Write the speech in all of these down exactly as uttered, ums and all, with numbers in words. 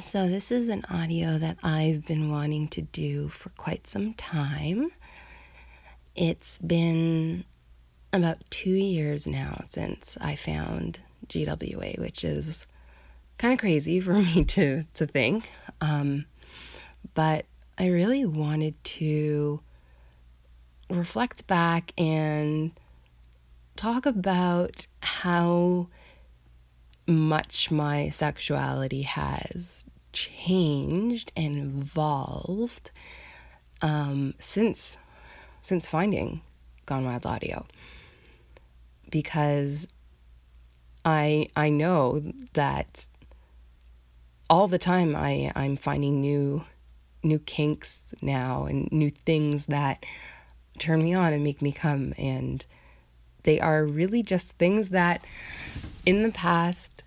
So this is an audio that I've been wanting to do for quite some time. It's been about two years now since I found G W A, which is kind of crazy for me to, to think. Um, but I really wanted to reflect back and talk about how much my sexuality has changed and evolved um, since since finding Gone Wild Audio, because I I know that all the time I I'm finding new new kinks now and new things that turn me on and make me come, and they are really just things that in the past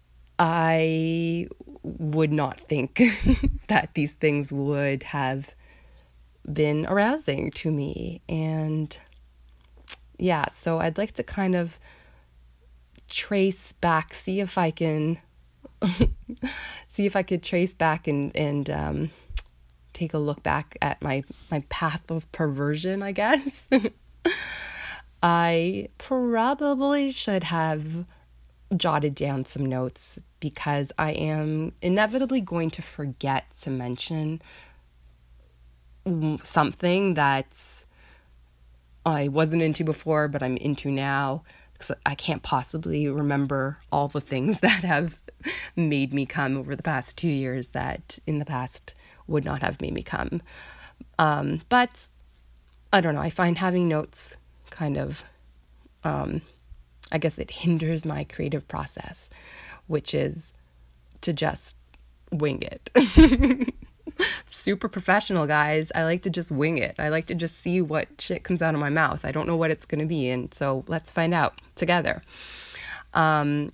I would not think that these things would have been arousing to me. And yeah, so I'd like to kind of trace back, see if I can see if I could trace back and and um, take a look back at my my path of perversion, I guess. I probably should have jotted down some notes because I am inevitably going to forget to mention something that I wasn't into before, but I'm into now, because I can't possibly remember all the things that have made me come over the past two years that in the past would not have made me come. Um, but I don't know, I find having notes kind of, um, I guess it hinders my creative process, which is to just wing it. Super professional, guys. I like to just wing it. I like to just see what shit comes out of my mouth. I don't know what it's going to be, and so let's find out together. Um,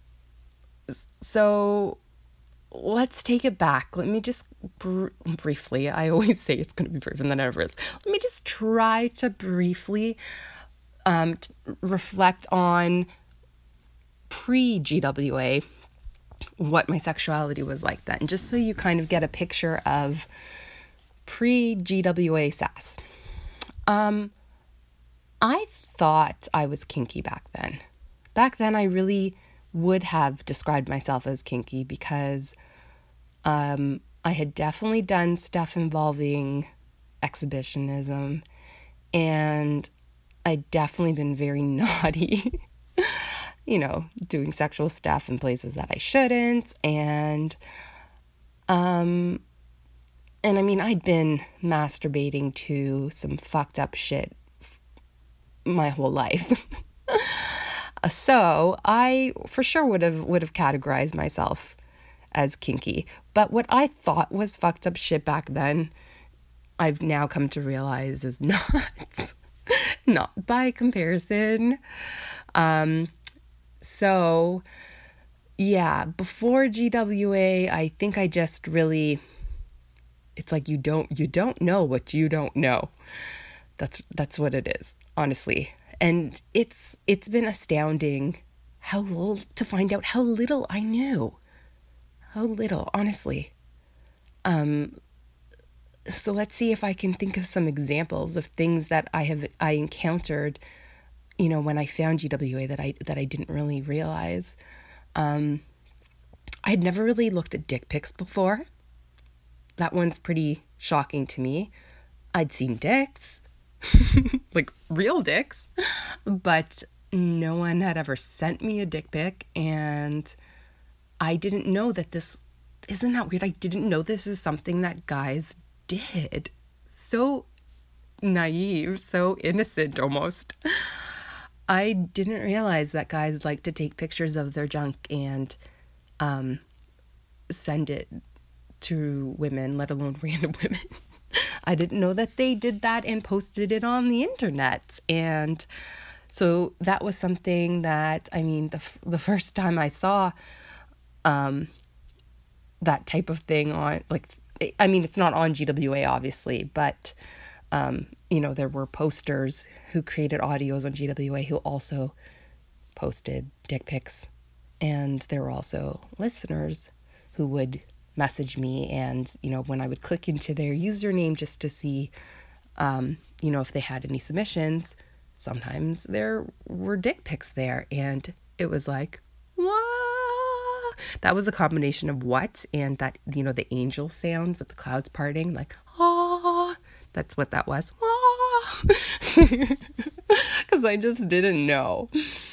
so let's take it back. Let me just br- briefly, I always say it's going to be brief and then it never is. Let me just try to briefly um, t- reflect on pre-G W A, what my sexuality was like then, just so you kind of get a picture of pre-G W A sass. Um, I thought I was kinky back then. Back then, I really would have described myself as kinky because um, I had definitely done stuff involving exhibitionism, and I'd definitely been very naughty. You know, doing sexual stuff in places that I shouldn't. And, um, and I mean, I'd been masturbating to some fucked up shit my whole life. So I for sure would have, would have categorized myself as kinky. But what I thought was fucked up shit back then, I've now come to realize is not, not by comparison. Um, So, yeah, before G W A, I think I just really, it's like you don't, you don't know what you don't know. That's, that's what it is, honestly. And it's, it's been astounding how little, to find out how little I knew. How little, honestly. Um, so let's see if I can think of some examples of things that I have, I encountered, you know, when I found G W A that I that I didn't really realize. Um, I had never really looked at dick pics before. That one's pretty shocking to me. I'd seen dicks, like real dicks, but no one had ever sent me a dick pic, and I didn't know that this, isn't that weird? I didn't know this is something that guys did. So naive, so innocent almost. I didn't realize that guys like to take pictures of their junk and um, send it to women, let alone random women. I didn't know that they did that and posted it on the internet. And so that was something that, I mean, the the first time I saw um, that type of thing on, like, I mean, it's not on G W A, obviously, but, um, you know, there were posters who created audios on G W A who also posted dick pics. And there were also listeners who would message me, and, you know, when I would click into their username just to see, um, you know, if they had any submissions, sometimes there were dick pics there, and it was like, what? That was a combination of what and that, you know, the angel sound with the clouds parting, like, ah, that's what that was. Ah, because I just didn't know.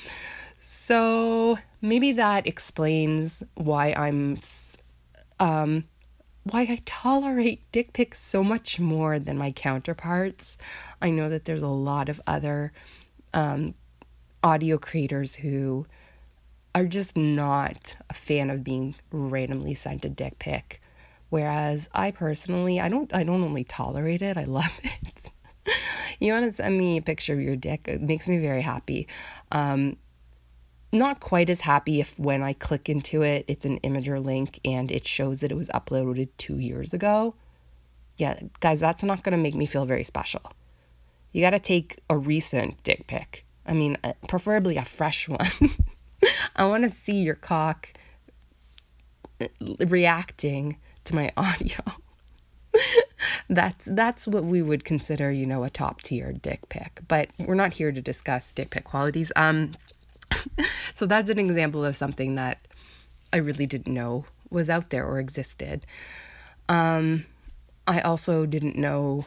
So maybe that explains why I'm, um, why I tolerate dick pics so much more than my counterparts. I know that there's a lot of other um, audio creators who are just not a fan of being randomly sent a dick pic, whereas I personally, I don't, I don't only tolerate it, I love it. You want to send me a picture of your dick? It makes me very happy. Um, not quite as happy if when I click into it, it's an Imgur link and it shows that it was uploaded two years ago. Yeah, guys, that's not going to make me feel very special. You got to take a recent dick pic. I mean, preferably a fresh one. I want to see your cock reacting to my audio. That's that's what we would consider, you know, a top tier dick pic. But we're not here to discuss dick pic qualities. Um, so that's an example of something that I really didn't know was out there or existed. Um, I also didn't know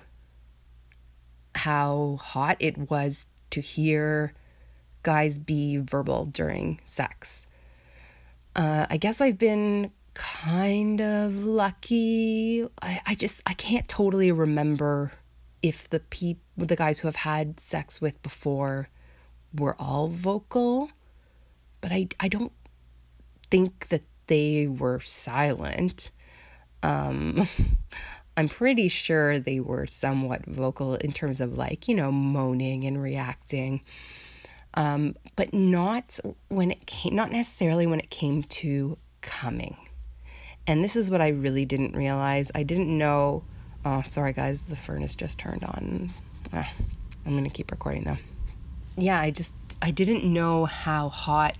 how hot it was to hear guys be verbal during sex. Uh, I guess I've been kind of lucky. I, I just, I can't totally remember if the peop- the guys who have had sex with before were all vocal, but I, I don't think that they were silent. Um, I'm pretty sure they were somewhat vocal in terms of, like, you know, moaning and reacting. Um, but not when it came, not necessarily when it came to coming. And this is what I really didn't realize. I didn't know, oh, sorry guys, the furnace just turned on. Ah, I'm going to keep recording though. Yeah, I just, I didn't know how hot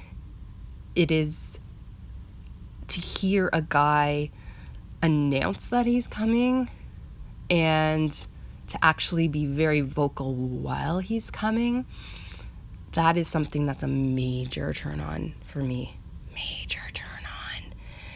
it is to hear a guy announce that he's coming and to actually be very vocal while he's coming. That is something that's a major turn on for me. Major turn on.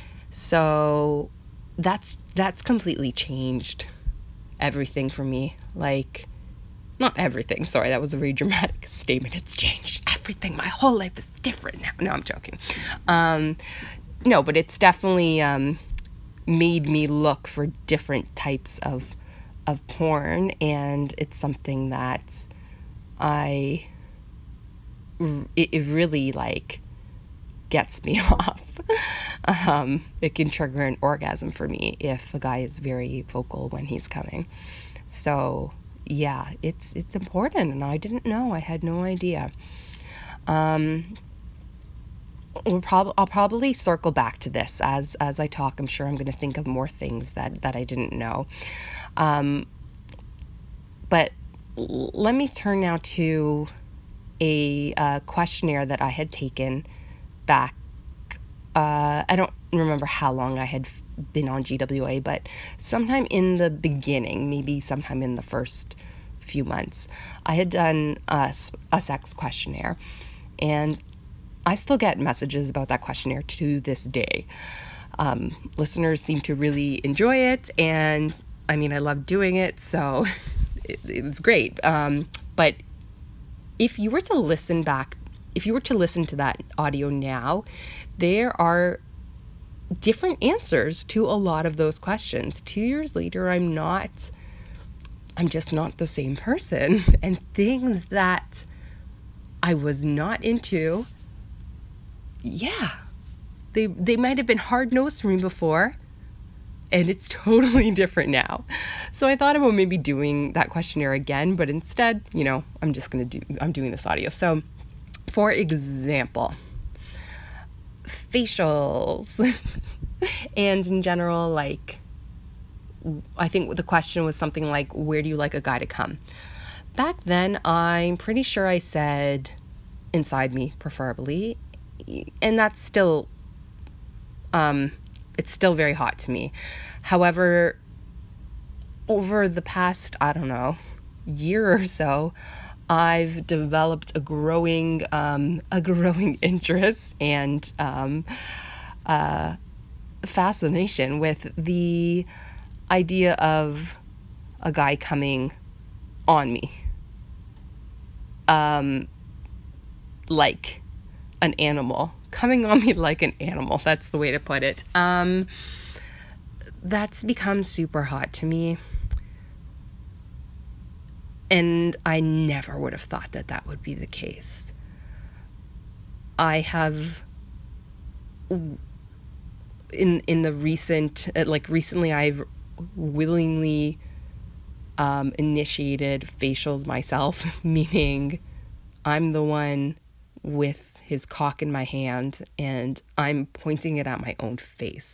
So that's that's completely changed everything for me. Like, not everything. Sorry, that was a very dramatic statement. It's changed everything. My whole life is different now. No, I'm joking. Um, no, but it's definitely um, made me look for different types of of porn, and it's something that I it, it really like gets me off. Um, it can trigger an orgasm for me if a guy is very vocal when he's coming. So yeah, it's it's important, and I didn't know. I had no idea. Um, we'll prob- I'll probably circle back to this as as I talk. I'm sure I'm going to think of more things that that I didn't know. Um, but l- let me turn now to a uh, questionnaire that I had taken back. Uh, I don't remember how long I had been on G W A, but sometime in the beginning, maybe sometime in the first few months, I had done a, a sex questionnaire, and I still get messages about that questionnaire to this day. Um, listeners seem to really enjoy it, and I mean, I love doing it, so it, it was great. Um, but if you were to listen back, if you were to listen to that audio now, there are different answers to a lot of those questions. Two years later, I'm not, I'm just not the same person. And things that I was not into, yeah, they they might have been hard-nosed for me before, and it's totally different now. So I thought about maybe doing that questionnaire again, but instead, you know, I'm just gonna do, I'm doing this audio. So, for example, facials, and in general, like, I think the question was something like, where do you like a guy to come? Back then, I'm pretty sure I said inside me, preferably, and that's still, um, It's still very hot to me. However, over the past, I don't know, year or so, I've developed a growing, um, a growing interest and um, uh, fascination with the idea of a guy coming on me, um, like an animal, coming on me like an animal. That's the way to put it. Um, that's become super hot to me. And I never would have thought that that would be the case. I have, in in the recent, like recently, I've willingly um, initiated facials myself, meaning I'm the one with his cock in my hand and I'm pointing it at my own face.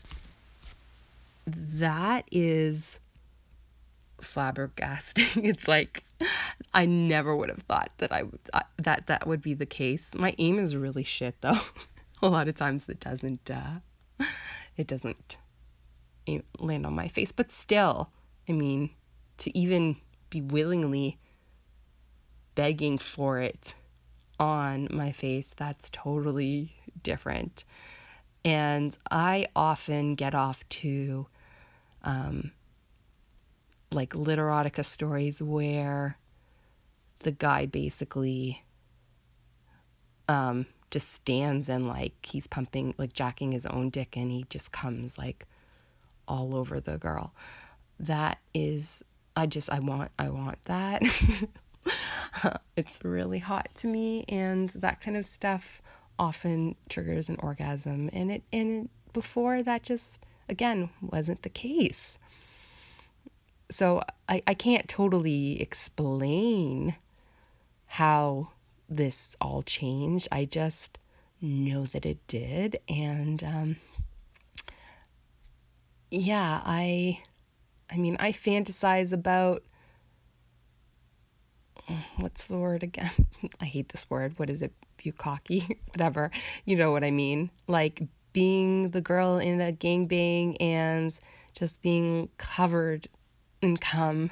That is flabbergasting. It's like I never would have thought that I would uh, that that would be the case. My aim is really shit though. A lot of times it doesn't uh, it doesn't land on my face, but still, I mean, to even be willingly begging for it on my face, that's totally different. And I often get off to um like literotica stories where the guy basically um just stands and like he's pumping, like jacking his own dick, and he just comes like all over the girl. That is, I just I want I want that. It's really hot to me, and that kind of stuff often triggers an orgasm, and it and it, before that just again wasn't the case. So I, I can't totally explain how this all changed. I just know that it did. And um, yeah, I I mean, I fantasize about, what's the word again? I hate this word. What is it? Bukkake? Whatever. You know what I mean? Like being the girl in a gangbang and just being covered in cum.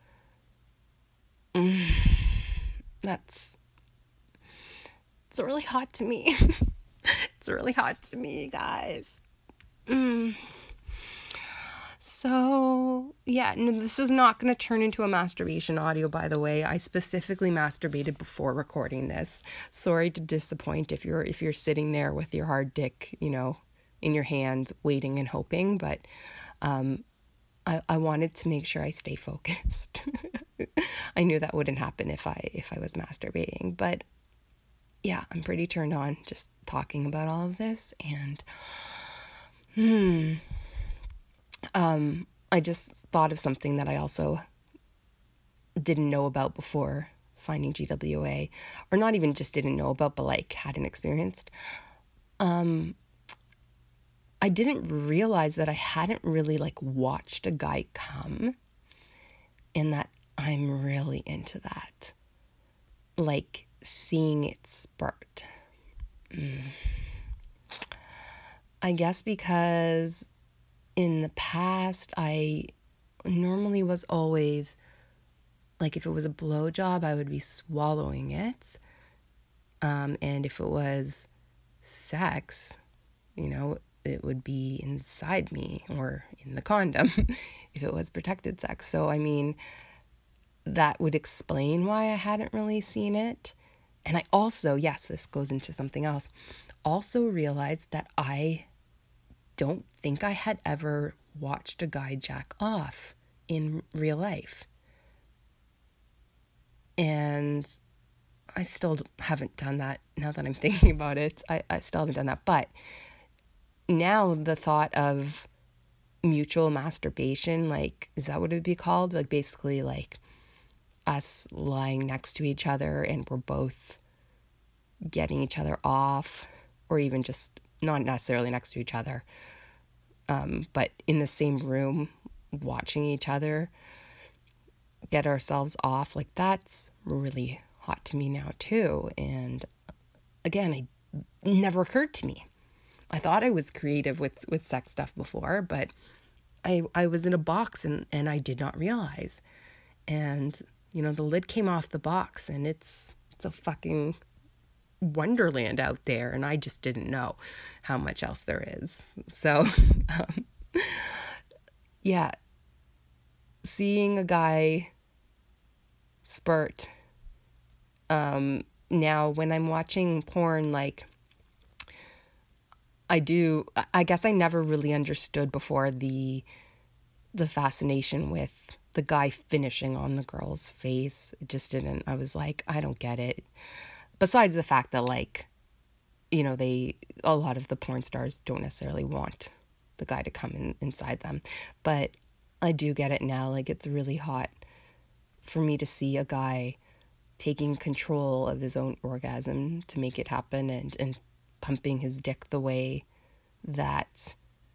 Mm, that's, it's really hot to me. It's really hot to me, guys. Mm. So, yeah, no, this is not going to turn into a masturbation audio, by the way. I specifically masturbated before recording this. Sorry to disappoint if you're if you're sitting there with your hard dick, you know, in your hand, waiting and hoping, but um, I, I wanted to make sure I stay focused. I knew that wouldn't happen if I if I was masturbating, but yeah, I'm pretty turned on just talking about all of this, and hmm. Um, I just thought of something that I also didn't know about before finding G W A, or not even just didn't know about, but like hadn't experienced. Um, I didn't realize that I hadn't really like watched a guy come, and that I'm really into that. Like seeing it spurt. Mm. I guess because in the past, I normally was always, like if it was a blowjob, I would be swallowing it. Um, and if it was sex, you know, it would be inside me or in the condom if it was protected sex. So, I mean, that would explain why I hadn't really seen it. And I also, yes, this goes into something else, also realized that I don't think I had ever watched a guy jack off in real life. And I still haven't done that now that I'm thinking about it. I, I still haven't done that. But now the thought of mutual masturbation, like, is that what it would be called? Like basically like us lying next to each other and we're both getting each other off, or even just not necessarily next to each other, um, but in the same room watching each other get ourselves off. Like that's really hot to me now too. And again, it never occurred to me. I thought I was creative with, with sex stuff before, but I, I was in a box and, and I did not realize. And, you know, the lid came off the box and it's, it's a fucking wonderland out there. And I just didn't know how much else there is. So, um, yeah, seeing a guy spurt, um, now when I'm watching porn, like, I do, I guess I never really understood before the, the fascination with the guy finishing on the girl's face. It just didn't, I was like, I don't get it. Besides the fact that, like, you know, they, a lot of the porn stars don't necessarily want the guy to come in, inside them. But I do get it now. Like, it's really hot for me to see a guy taking control of his own orgasm to make it happen, and, and pumping his dick the way that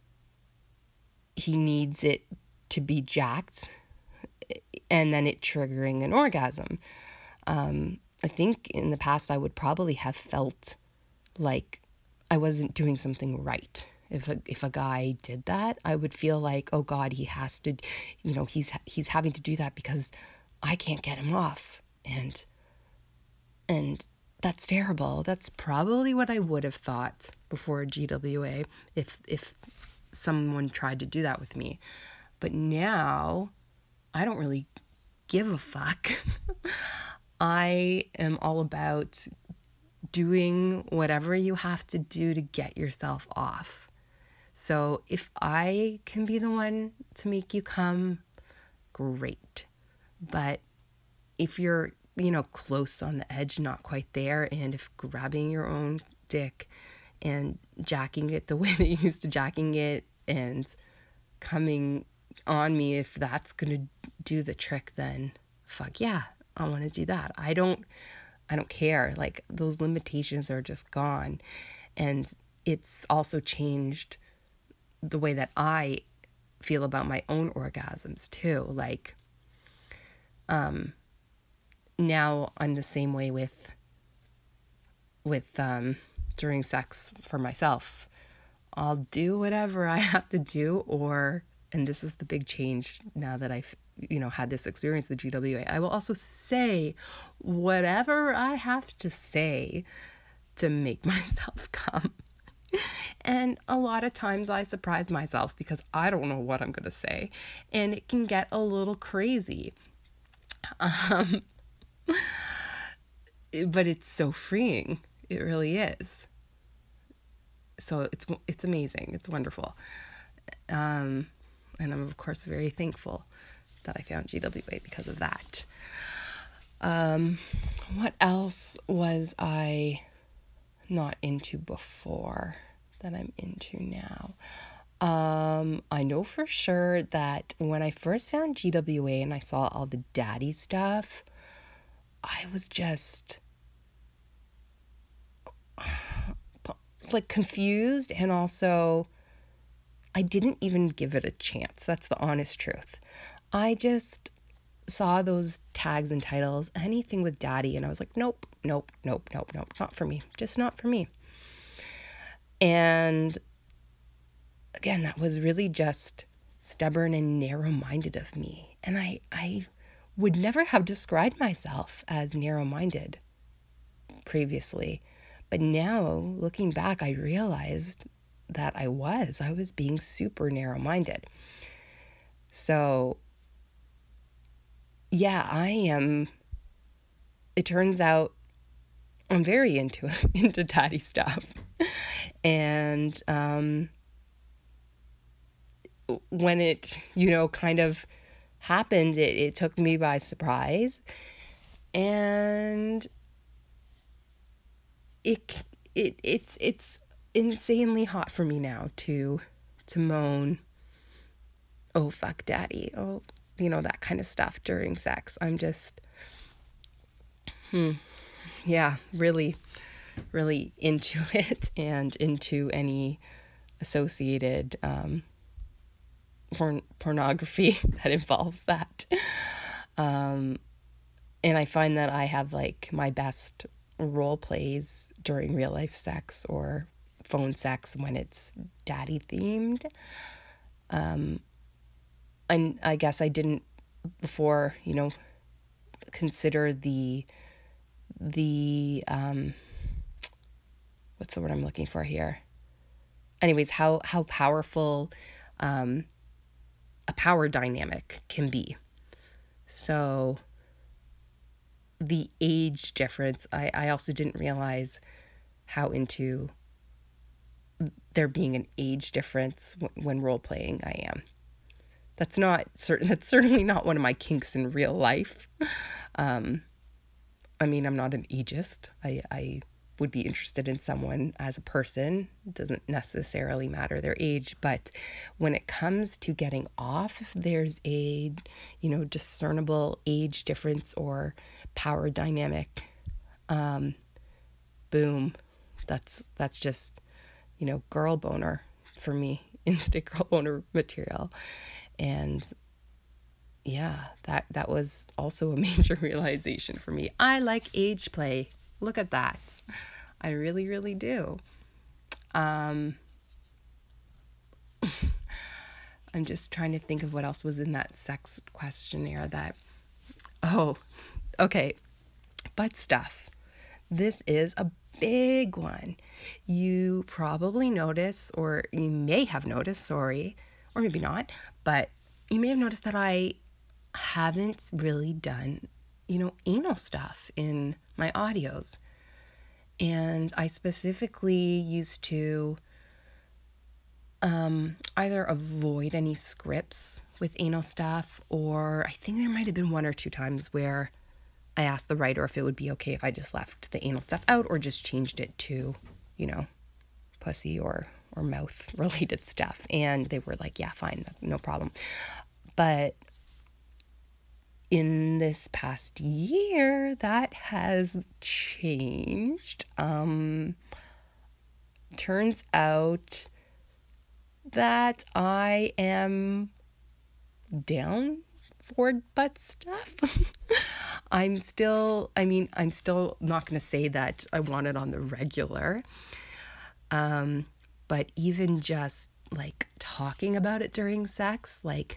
he needs it to be jacked, and then it triggering an orgasm. Um, I think in the past I would probably have felt like I wasn't doing something right. If a, if a guy did that, I would feel like, oh God, he has to, you know, he's he's having to do that because I can't get him off. And and that's terrible. That's probably what I would have thought before G W A if if someone tried to do that with me. But now I don't really give a fuck. I am all about doing whatever you have to do to get yourself off. So if I can be the one to make you come, great. But if you're, you know, close on the edge, not quite there, and if grabbing your own dick and jacking it the way that you used to jacking it and coming on me, if that's gonna do the trick, then fuck yeah, I want to do that. I don't I don't care. Like, those limitations are just gone. And it's also changed the way that I feel about my own orgasms too. Like, um now I'm the same way with with um during sex for myself. I'll do whatever I have to do, or, and this is the big change now that I've, you know, had this experience with G W A, I will also say whatever I have to say to make myself come. And a lot of times I surprise myself because I don't know what I'm going to say, and it can get a little crazy. Um, but it's so freeing. It really is. So it's it's amazing. It's wonderful. Um, and I'm, of course, very thankful that I found G W A because of that. Um, what else was I not into before that I'm into now? Um, I know for sure that when I first found G W A and I saw all the daddy stuff, I was just like confused, and also I didn't even give it a chance. That's the honest truth. I just saw those tags and titles, anything with daddy, and I was like, nope, nope, nope, nope, nope, not for me. Just not for me. And again, that was really just stubborn and narrow-minded of me. And I, I would never have described myself as narrow-minded previously. But now, looking back, I realized that I was. I was being super narrow-minded. So, yeah, I am. It turns out I'm very into into daddy stuff. And um, when it, you know, kind of happened, it, it took me by surprise. And it it it's it's insanely hot for me now to to moan, oh fuck daddy, oh, you know, that kind of stuff during sex. I'm just hmm yeah, really really into it, and into any associated um porn pornography that involves that. Um and I find that I have like my best role plays during real life sex or phone sex when it's daddy themed. Um, and I guess I didn't before, you know, consider the, the, um, what's the word I'm looking for here? Anyways, how, how powerful, um, a power dynamic can be. So the age difference, I, I also didn't realize how into there being an age difference w- when role playing I am. That's not certain. That's certainly not one of my kinks in real life. Um, I mean, I'm not an ageist. I, I would be interested in someone as a person. It doesn't necessarily matter their age, but when it comes to getting off, if there's a, you know, discernible age difference or power dynamic, um, boom, that's that's just, you know, girl boner for me, instant girl boner material. And yeah, that that was also a major realization for me. I like age play. Look at that. I really, really do. Um, I'm just trying to think of what else was in that sex questionnaire that, oh, okay, butt stuff. This is a big one. You probably notice, or you may have noticed, sorry, or maybe not, but you may have noticed that I haven't really done, you know, anal stuff in my audios. And I specifically used to um, either avoid any scripts with anal stuff, or I think there might have been one or two times where I asked the writer if it would be okay if I just left the anal stuff out or just changed it to, you know, pussy or, or mouth related stuff. And they were like, yeah, fine, no problem. But in this past year, that has changed. Um, turns out that I am down for butt stuff. I'm still, I mean, I'm still not going to say that I want it on the regular. Um, but even just like talking about it during sex, like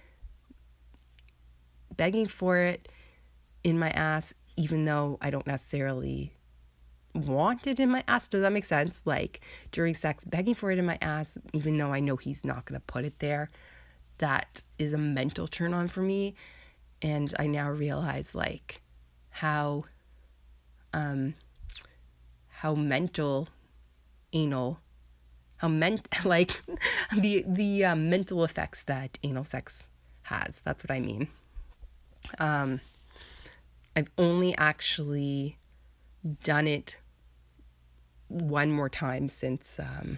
begging for it in my ass, even though I don't necessarily want it in my ass. Does that make sense? Like during sex, begging for it in my ass, even though I know he's not going to put it there. That is a mental turn on for me. And I now realize like how, um, how mental anal, how ment like the, the um, mental effects that anal sex has. That's what I mean. Um, I've only actually done it one more time since um,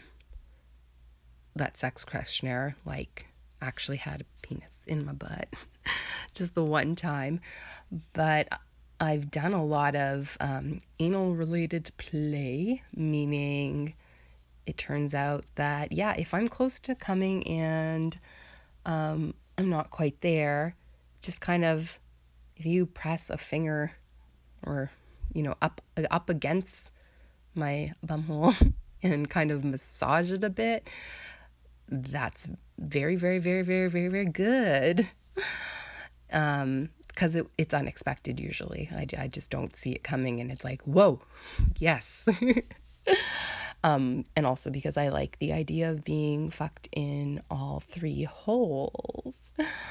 that sex questionnaire, like, actually had a penis in my butt. Just the one time. But I've done a lot of um, anal-related play, meaning it turns out that, yeah, if I'm close to coming and um, I'm not quite there, just kind of, if you press a finger or, you know, up up against my bumhole and kind of massage it a bit, that's very, very, very, very, very, very good. Um, because it, it's unexpected usually. I, I just don't see it coming and it's like, whoa, yes. um, and also because I like the idea of being fucked in all three holes.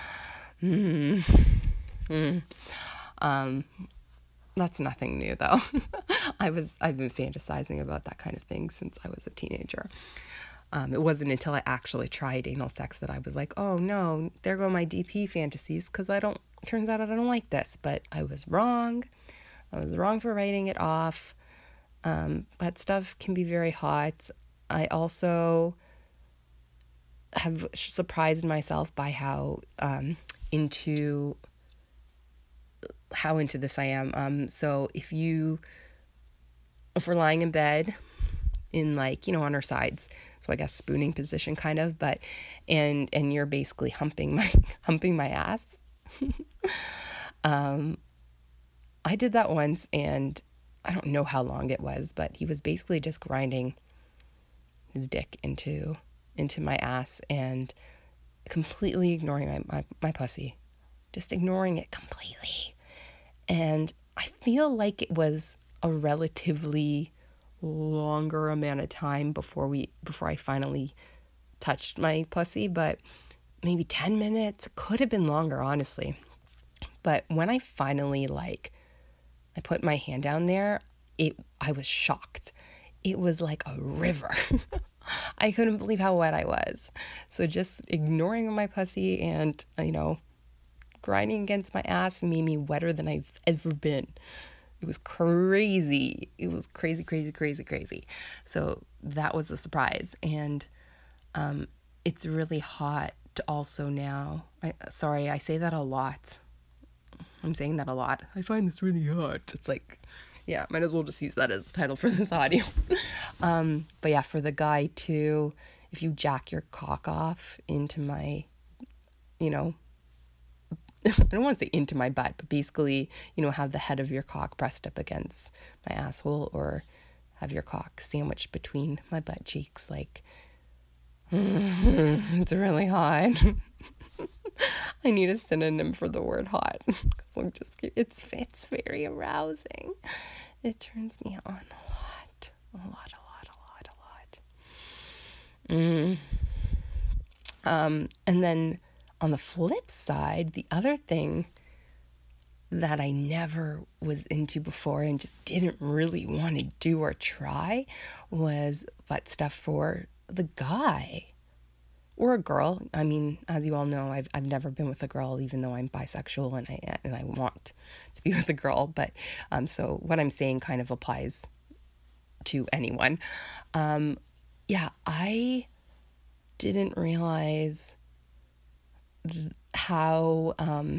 Mm. Mm. Um, that's nothing new though. I was, I've been fantasizing about that kind of thing since I was a teenager. Um, it wasn't until I actually tried anal sex that I was like, oh no, there go my D P fantasies, because I don't, turns out I don't like this, but I was wrong. I was wrong for writing it off. Um, that stuff can be very hot. I also have surprised myself by how um, into how into this I am. Um, so if you, if we're lying in bed in like, you know, on our sides, so I guess spooning position kind of, but, and, and you're basically humping my, humping my ass. um, I did that once and I don't know how long it was, but he was basically just grinding his dick into into my ass and completely ignoring my, my, my pussy. Just ignoring it completely. And I feel like it was a relatively longer amount of time before we before I finally touched my pussy, but maybe ten minutes. Could have been longer, honestly. But when I finally like I put my hand down there, it I was shocked. It was like a river. I couldn't believe how wet I was. So just ignoring my pussy and, you know, grinding against my ass made me wetter than I've ever been. It was crazy. It was crazy, crazy, crazy, crazy. So that was a surprise. And um, it's really hot also now. I, sorry, I say that a lot. I'm saying that a lot. I find this really hot. It's like, yeah, might as well just use that as the title for this audio. um, but yeah, for the guy too, if you jack your cock off into my, you know, I don't want to say into my butt, but basically, you know, have the head of your cock pressed up against my asshole, or have your cock sandwiched between my butt cheeks. Like, it's really hot. I need a synonym for the word hot. I'm just, it's, it's very arousing. It turns me on a lot, a lot, a lot, a lot, a lot. Mm. Um, and then on the flip side, the other thing that I never was into before and just didn't really want to do or try was butt stuff for the guy or a girl. I mean, as you all know, I've I've never been with a girl, even though I'm bisexual and I and I want to be with a girl. But um, so what I'm saying kind of applies to anyone. Um, yeah, I didn't realize how um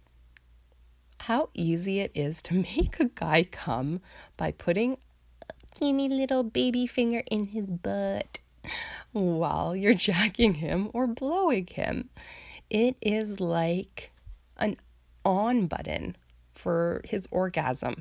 how easy it is to make a guy come by putting a teeny little baby finger in his butt while you're jacking him or blowing him. It is like an on button for his orgasm.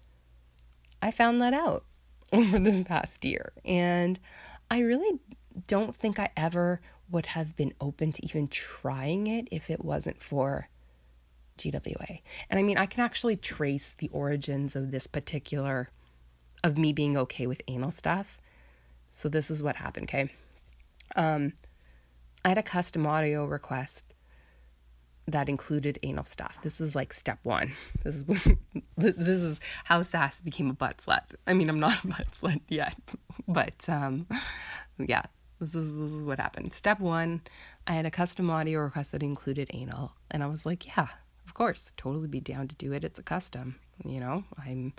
I found that out over this past year, and I really don't think I ever would have been open to even trying it if it wasn't for G W A. And I mean, I can actually trace the origins of this particular, of me being okay with anal stuff. So this is what happened, okay? Um, I had a custom audio request that included anal stuff. This is like step one. This is this, this is how Sass became a butt slut. I mean, I'm not a butt slut yet, but um, yeah, this is this is what happened. Step one, I had a custom audio request that included anal, and I was like, yeah, of course, totally be down to do it. It's a custom, you know. I'm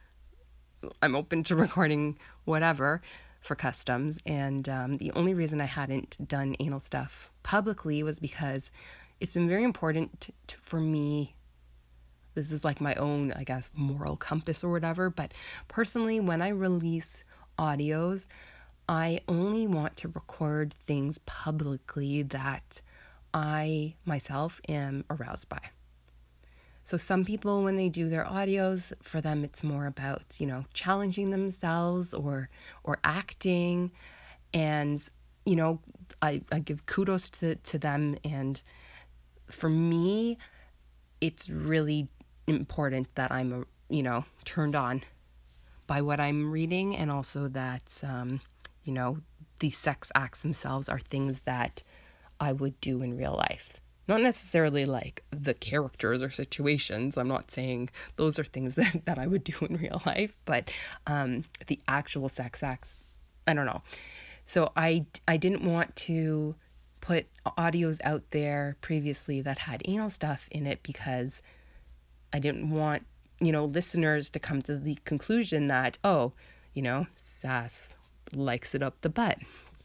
I'm open to recording whatever for customs, and um, the only reason I hadn't done anal stuff publicly was because it's been very important to, to, for me. This is like my own, I guess, moral compass or whatever, but personally, when I release audios, I only want to record things publicly that I myself am aroused by. So some people, when they do their audios, for them it's more about, you know, challenging themselves or or acting. And, you know, I, I give kudos to, to them. And for me, it's really important that I'm, you know, turned on by what I'm reading, and also that, um, you know, the sex acts themselves are things that I would do in real life. Not necessarily like the characters or situations. I'm not saying those are things that, that I would do in real life, but um, the actual sex acts, I don't know. So I, I didn't want to put audios out there previously that had anal stuff in it because I didn't want, you know, listeners to come to the conclusion that, oh, you know, Sass likes it up the butt.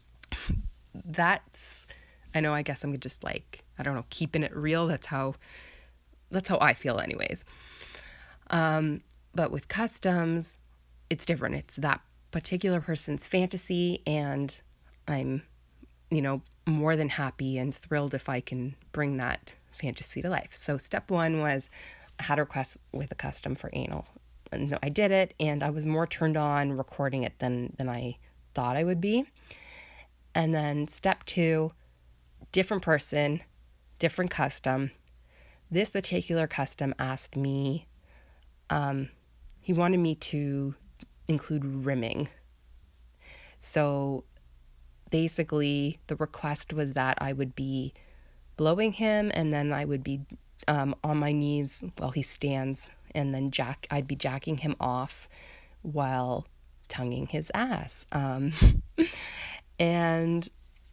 That's, I know, I guess I'm just like, I don't know, keeping it real. That's how, that's how I feel anyways. Um, but with customs, it's different. It's that particular person's fantasy, and I'm, you know, more than happy and thrilled if I can bring that fantasy to life. So step one was I had a request with a custom for anal, and I did it, and I was more turned on recording it than, than I thought I would be. And then step two, different person, different custom. This particular custom asked me, um, he wanted me to include rimming. So basically, the request was that I would be blowing him, and then I would be um, on my knees while he stands, and then jack I'd be jacking him off while tonguing his ass. Um, and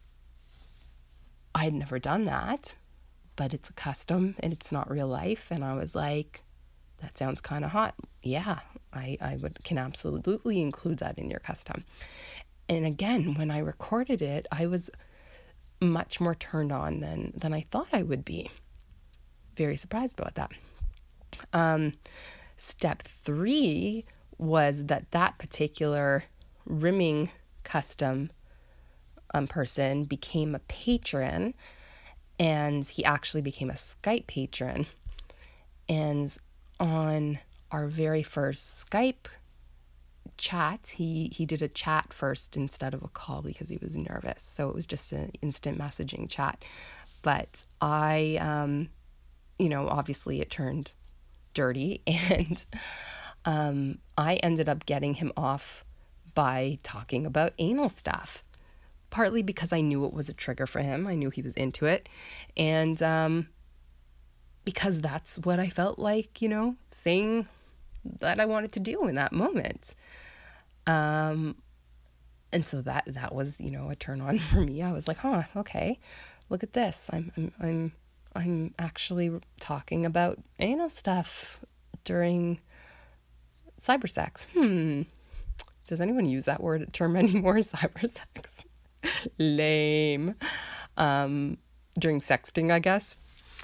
I'd never done that, but it's a custom and it's not real life. And I was like, that sounds kind of hot. Yeah, I, I would can absolutely include that in your custom. And again, when I recorded it, I was much more turned on than, than I thought I would be. Very surprised about that. Um, step three was that that particular rimming custom um, person became a patron, and he actually became a Skype patron. And on our very first Skype chat, he he did a chat first instead of a call because he was nervous, so it was just an instant messaging chat. But I um you know obviously it turned dirty, and um I ended up getting him off by talking about anal stuff, partly because I knew it was a trigger for him. I knew he was into it, and um because that's what I felt like, you know saying that I wanted to do in that moment. Um, and so that, that was, you know, a turn on for me. I was like, huh, okay, look at this. I'm, I'm, I'm, I'm actually talking about anal stuff during cybersex. Hmm. Does anyone use that word term anymore? Cybersex. Lame. Um, during sexting, I guess.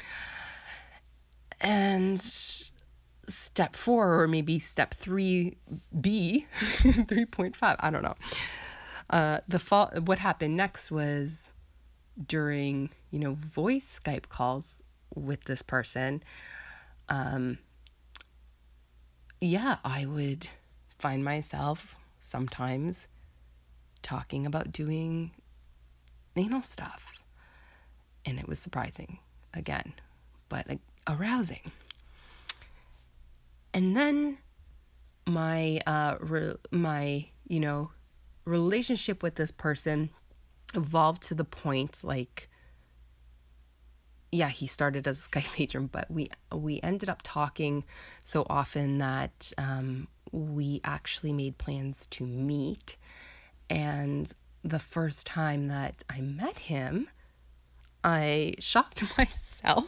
And step four, or maybe step three B, three point five, I don't know. Uh, the fall, what happened next was during, you know, voice Skype calls with this person. Um, yeah, I would find myself sometimes talking about doing anal stuff. And it was surprising, again, but arousing. And then my, uh, re- my, you know, relationship with this person evolved to the point, like, yeah, he started as a Skype patron, but we, we ended up talking so often that, um, we actually made plans to meet. And the first time that I met him, I shocked myself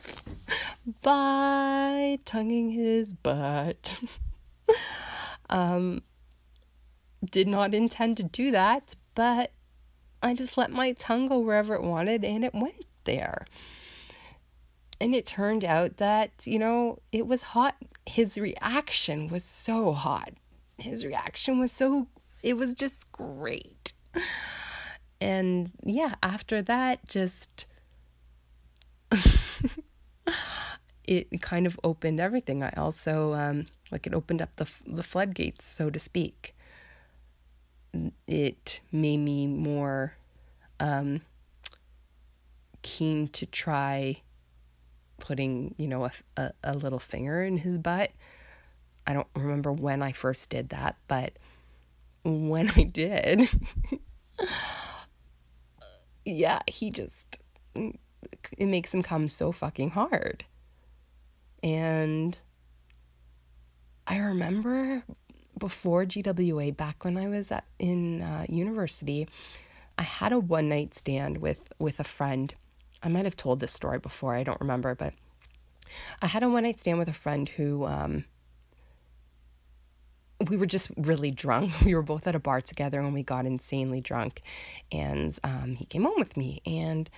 by tonguing his butt. um, did not intend to do that, but I just let my tongue go wherever it wanted, and it went there. And it turned out that, you know, it was hot. His reaction was so hot. His reaction was so, it was just great. And yeah, after that, just... it kind of opened everything. I also, um, like, it opened up the the floodgates, so to speak. It made me more um, keen to try putting, you know, a, a, a little finger in his butt. I don't remember when I first did that, but when I did, yeah, he just, it makes him come so fucking hard. And I remember before G W A, back when I was at, in uh, university, I had a one night stand with, with a friend. I might have told this story before, I don't remember, but I had a one night stand with a friend who, um, we were just really drunk. We were both at a bar together and we got insanely drunk, and um, he came home with me, and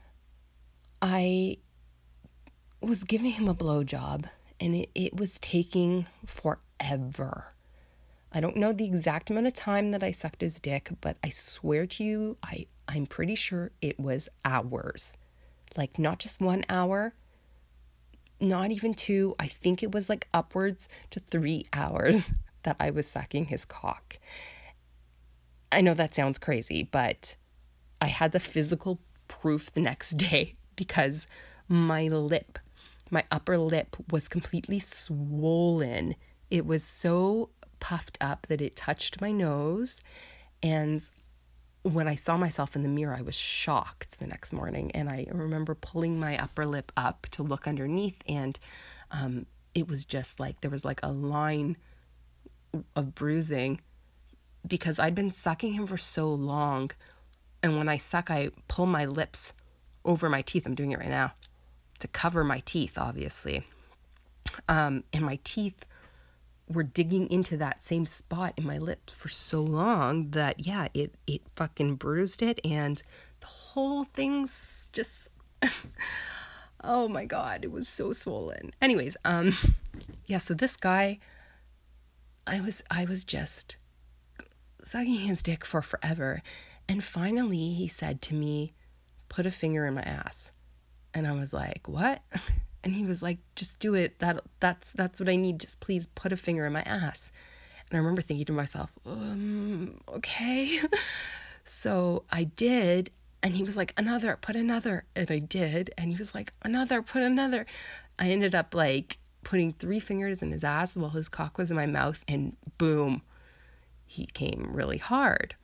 I was giving him a blowjob, and it, it was taking forever. I don't know the exact amount of time that I sucked his dick, but I swear to you, I, I'm pretty sure it was hours. Like, not just one hour, not even two. I think it was like upwards to three hours that I was sucking his cock. I know that sounds crazy, but I had the physical proof the next day because my lip, my upper lip was completely swollen. It was so puffed up that it touched my nose. And when I saw myself in the mirror, I was shocked the next morning. And I remember pulling my upper lip up to look underneath, and um, it was just like there was like a line of bruising because I'd been sucking him for so long. And when I suck, I pull my lips over my teeth. I'm doing it right now to cover my teeth, obviously. Um, and my teeth were digging into that same spot in my lips for so long that, yeah, it, it fucking bruised it. And the whole thing's just, oh my God, it was so swollen. Anyways, um, yeah, so this guy, I was, I was just sucking his dick for forever. And finally he said to me, put a finger in my ass. And I was like, what? And he was like, just do it. That that's that's what I need. Just please put a finger in my ass. And I remember thinking to myself, um, okay. So I did. And he was like, another, put another. And I did. And he was like, another, put another. I ended up like putting three fingers in his ass while his cock was in my mouth. And boom, he came really hard.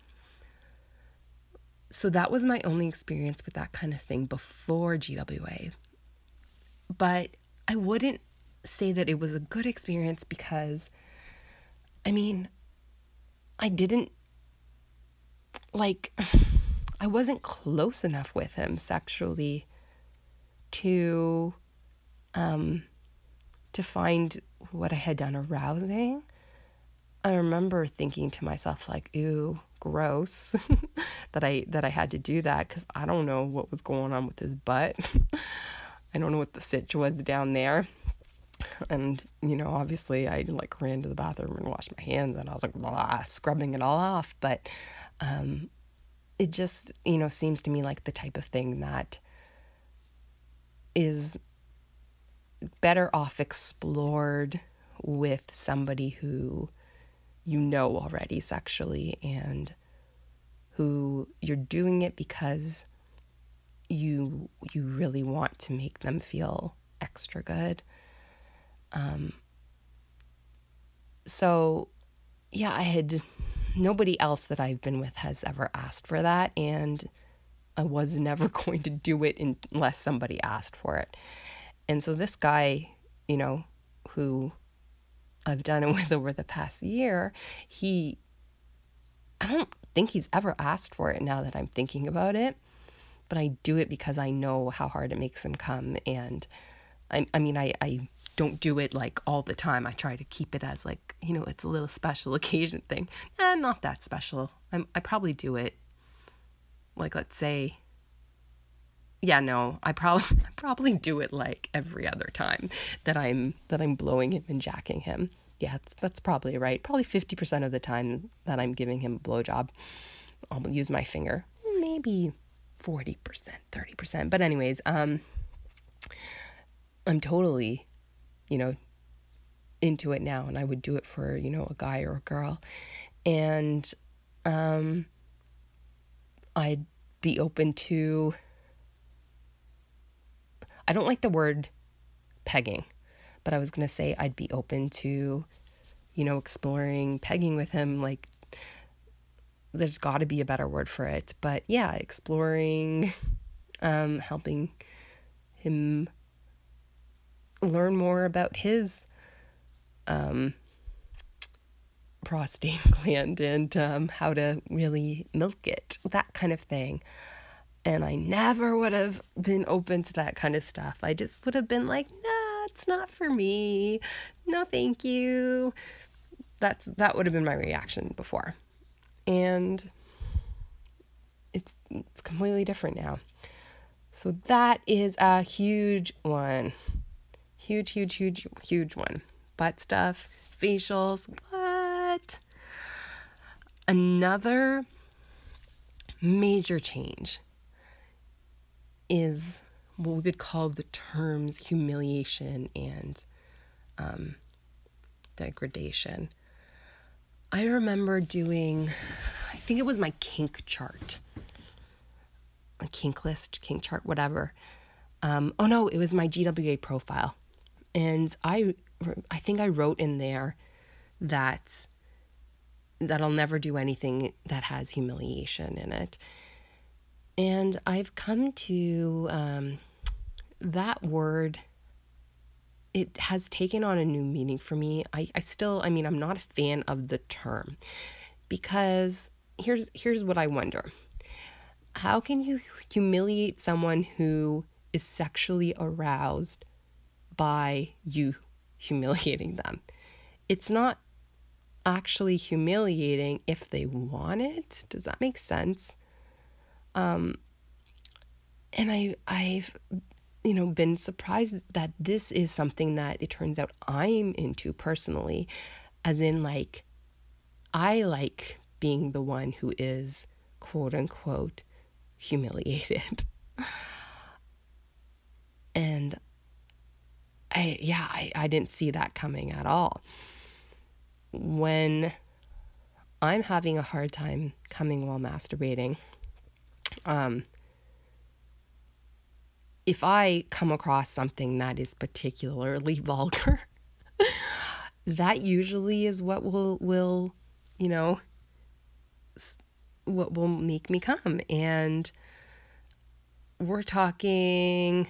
So that was my only experience with that kind of thing before G W A. But I wouldn't say that it was a good experience because, I mean, I didn't, like, I wasn't close enough with him sexually to, um, to find what I had done arousing. I remember thinking to myself, like, ooh, gross, that I, that I had to do that because I don't know what was going on with his butt. I don't know what the sitch was down there. And, you know, obviously I like ran to the bathroom and washed my hands and I was like, blah, scrubbing it all off. But um, it just, you know, seems to me like the type of thing that is better off explored with somebody who you know already sexually and who you're doing it because you you really want to make them feel extra good. Um, so yeah, I had, nobody else that I've been with has ever asked for that, and I was never going to do it unless somebody asked for it. And so this guy, you know, who I've done it with over the past year, he, I don't think he's ever asked for it now that I'm thinking about it. But I do it because I know how hard it makes him come. And I, I mean, I, I don't do it like all the time. I try to keep it as like, you know, it's a little special occasion thing. Eh, not that special. I'm, I probably do it like, let's say, yeah, no, I probably, I probably do it like every other time that I'm, that I'm blowing him and jacking him. Yeah, that's, that's probably right. Probably fifty percent of the time that I'm giving him a blowjob, I'll use my finger. Maybe forty percent, thirty percent. But anyways, um, I'm totally, you know, into it now. And I would do it for, you know, a guy or a girl. And um, I'd be open to, I don't like the word pegging, but I was going to say I'd be open to, you know, exploring pegging with him. Like, there's got to be a better word for it. But yeah, exploring, um, helping him learn more about his um, prostate gland and um, how to really milk it, that kind of thing. And I never would have been open to that kind of stuff. I just would have been like, nah, it's not for me. No, thank you. That's that would have been my reaction before. And it's it's completely different now. So that is a huge one. Huge, huge, huge, huge one. Butt stuff, facials, what? Another major change is what we would call the terms humiliation and um, degradation. I remember doing, I think it was my kink chart. a kink list, kink chart, whatever. Um, oh no, it was my G W A profile. And I, I think I wrote in there that, that I'll never do anything that has humiliation in it. And I've come to, um, that word, it has taken on a new meaning for me. I, I still, I mean, I'm not a fan of the term, because here's, here's what I wonder. How can you humiliate someone who is sexually aroused by you humiliating them? It's not actually humiliating if they want it. Does that make sense? Um, and I, I've, you know, been surprised that this is something that it turns out I'm into personally, as in, like, I like being the one who is, quote unquote, humiliated. And I, yeah, I, I didn't see that coming at all. When I'm having a hard time coming while masturbating, um, if I come across something that is particularly vulgar, that usually is what will, will, you know, what will make me come. And we're talking,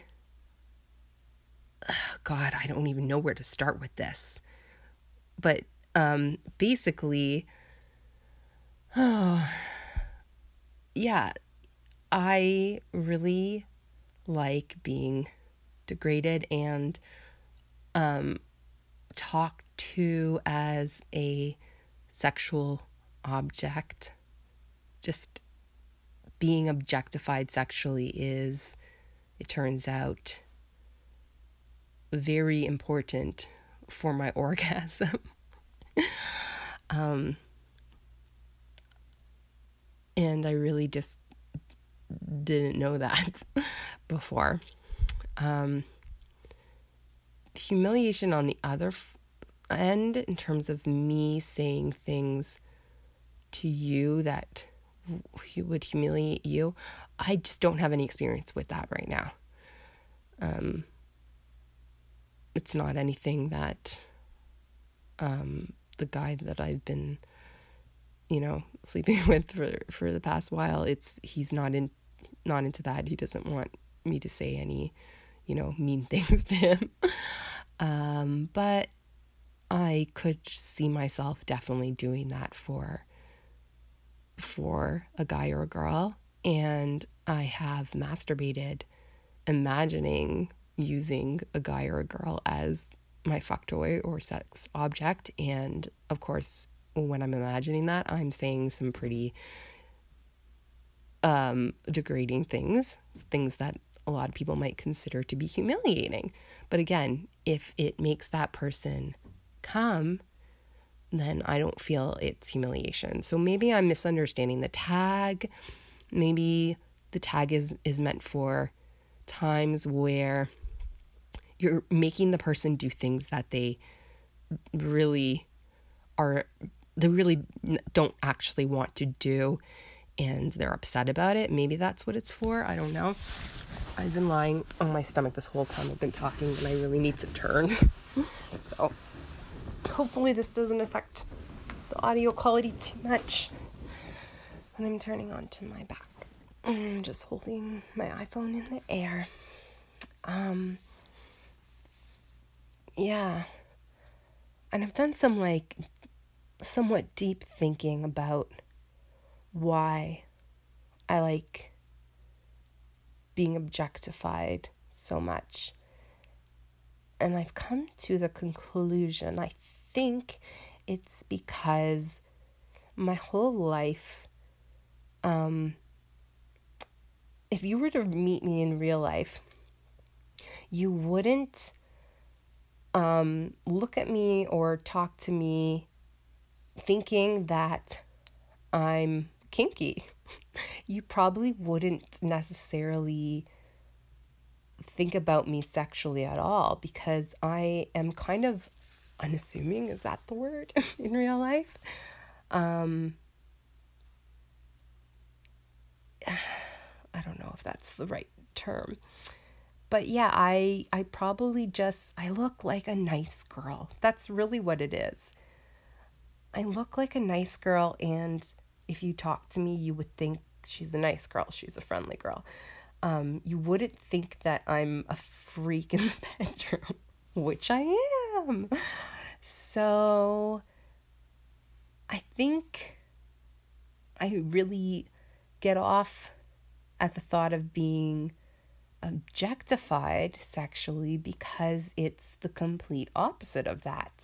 oh God, I don't even know where to start with this. But um, basically, oh, yeah, I really like being degraded and um, talked to as a sexual object. Just being objectified sexually is, it turns out, very important for my orgasm. um, and I really just didn't know that before. Um, humiliation on the other f- end, in terms of me saying things to you that w- would humiliate you, I just don't have any experience with that right now. Um, it's not anything that um, the guy that I've been, you know, sleeping with for for the past while, it's he's not in not into that. He doesn't want me to say any, you know, mean things to him. um, but I could see myself definitely doing that for for a guy or a girl. And I have masturbated imagining using a guy or a girl as my fuck toy or sex object. And of course, when I'm imagining that, I'm saying some pretty um, degrading things, things that a lot of people might consider to be humiliating. But again, if it makes that person come, then I don't feel it's humiliation. So maybe I'm misunderstanding the tag. Maybe the tag is, is meant for times where you're making the person do things that they really are, they really don't actually want to do, and they're upset about it. Maybe that's what it's for. I don't know. I've been lying on my stomach this whole time I've been talking, and I really need to turn. So hopefully this doesn't affect the audio quality too much. And I'm turning onto my back. I'm just holding my iPhone in the air. Um, yeah. And I've done some, like, somewhat deep thinking about why I like being objectified so much. And I've come to the conclusion, I think it's because my whole life, um, if you were to meet me in real life, you wouldn't um, look at me or talk to me thinking that I'm kinky. You probably wouldn't necessarily think about me sexually at all, because I am kind of unassuming, is that the word, in real life? Um, I don't know if that's the right term. But yeah, I I probably just I look like a nice girl. That's really what it is. I look like a nice girl, and if you talk to me, you would think she's a nice girl. She's a friendly girl. Um, you wouldn't think that I'm a freak in the bedroom, which I am. So I think I really get off at the thought of being objectified sexually because it's the complete opposite of that.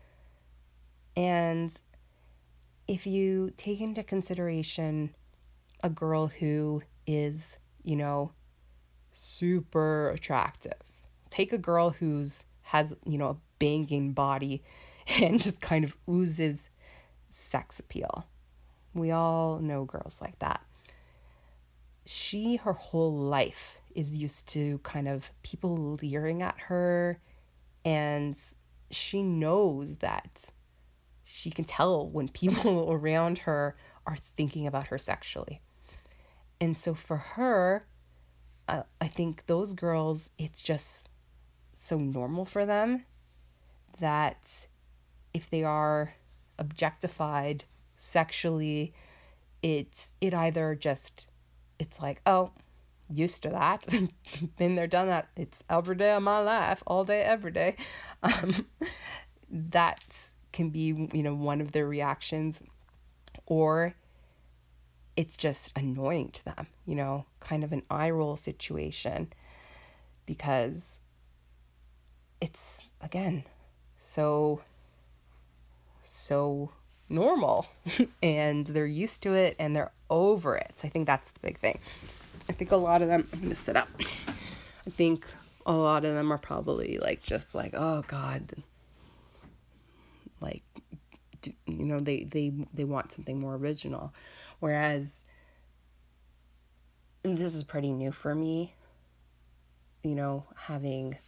And if you take into consideration a girl who is, you know, super attractive, take a girl who's has, you know, a banging body and just kind of oozes sex appeal. We all know girls like that. She, her whole life, is used to kind of people leering at her, and she knows that she can tell when people around her are thinking about her sexually. And so for her, uh, I think those girls, it's just so normal for them that if they are objectified sexually, it's it either just it's like, oh, used to that, been there, done that, it's every day of my life, all day, every day. Um, that can be, you know, one of their reactions, or it's just annoying to them, you know, kind of an eye roll situation, because it's, again, so, so normal and they're used to it and they're over it. So I think that's the big thing. I think a lot of them, I'm going to sit up. I think a lot of them are probably like, just like, oh God, like, you know, they, they, they want something more original. Whereas this is pretty new for me, you know, having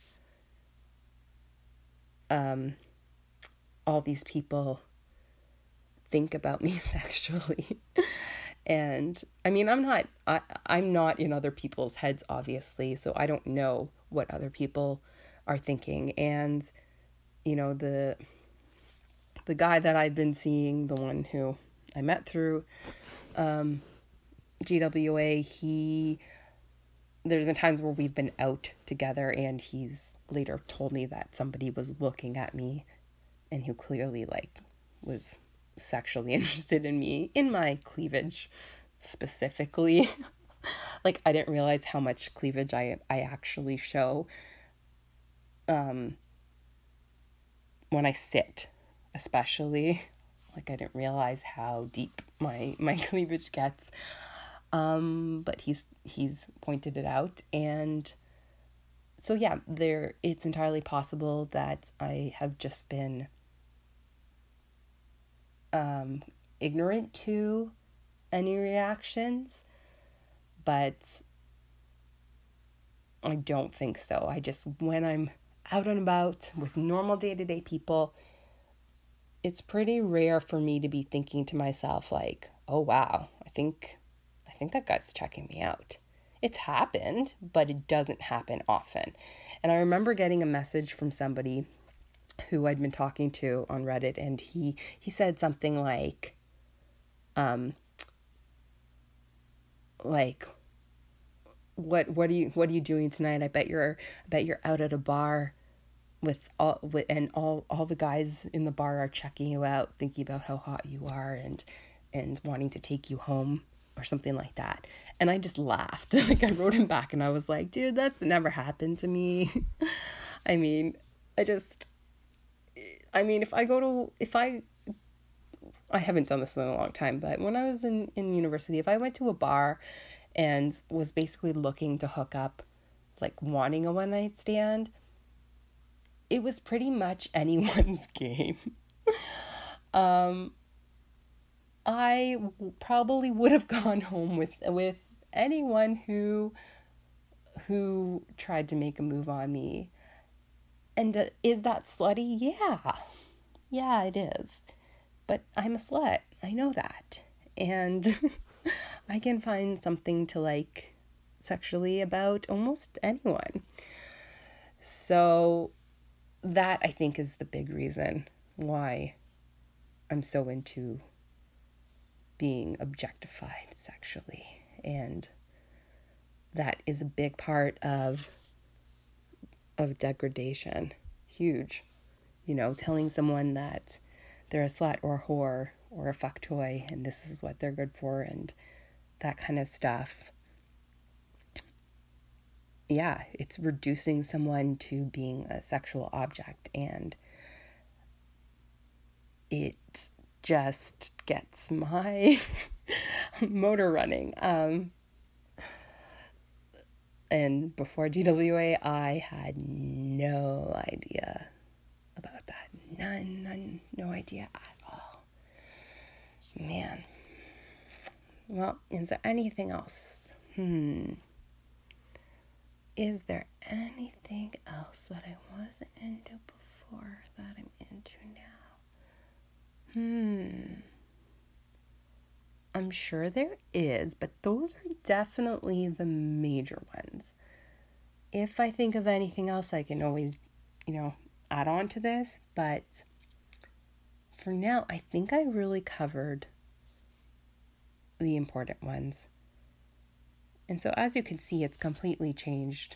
um, all these people think about me sexually. And I mean, I'm not, I, I'm not in other people's heads, obviously, so I don't know what other people are thinking. And, you know, the, the guy that I've been seeing, the one who I met through um, G W A, he, there's been times where we've been out together and he's later told me that somebody was looking at me and who clearly like was sexually interested in me, in my cleavage specifically. Like, I didn't realize how much cleavage I I actually show um when I sit, especially. Like, I didn't realize how deep my my cleavage gets. Um but he's he's pointed it out, and so yeah, there it's entirely possible that I have just been um ignorant to any reactions, but I don't think so. I just, when I'm out and about with normal day-to-day people, it's pretty rare for me to be thinking to myself like, oh wow, I think I think that guy's checking me out. It's happened, but it doesn't happen often. And I remember getting a message from somebody who I'd been talking to on Reddit, and he he said something like um like what what are you what are you doing tonight? I bet you're I bet you're out at a bar with all with, and all all the guys in the bar are checking you out, thinking about how hot you are and and wanting to take you home or something like that. And I just laughed. Like, I wrote him back and I was like, dude, that's never happened to me. I mean, I just I mean, if I go to if I I haven't done this in a long time, but when I was in, in university, if I went to a bar and was basically looking to hook up, like wanting a one night stand, it was pretty much anyone's game. um, I w- probably would have gone home with with anyone who who tried to make a move on me. And uh, is that slutty? Yeah. Yeah, it is. But I'm a slut. I know that. And I can find something to like sexually about almost anyone. So that, I think, is the big reason why I'm so into being objectified sexually. And that is a big part of of degradation. Huge. You know, telling someone that they're a slut or a whore or a fuck toy and this is what they're good for and that kind of stuff. Yeah, it's reducing someone to being a sexual object, and it just gets my motor running. Um, and before G W A, I had no idea about that. None, none, no idea at all. Man. Well, is there anything else? Hmm. Is there anything else that I wasn't into before that I'm into now? Hmm. I'm sure there is, but those are definitely the major ones. If I think of anything else, I can always, you know, add on to this, but for now, I think I really covered the important ones. And so as you can see, it's completely changed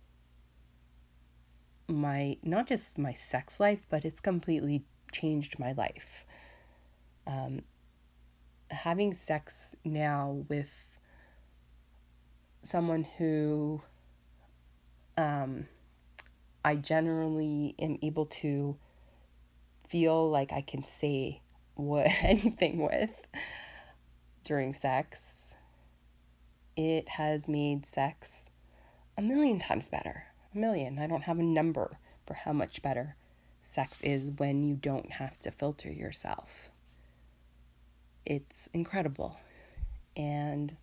my, not just my sex life, but it's completely changed my life. Um, having sex now with someone who um, I generally am able to feel like I can say what anything with during sex, it has made sex a million times better. A million. I don't have a number for how much better sex is when you don't have to filter yourself. It's incredible. And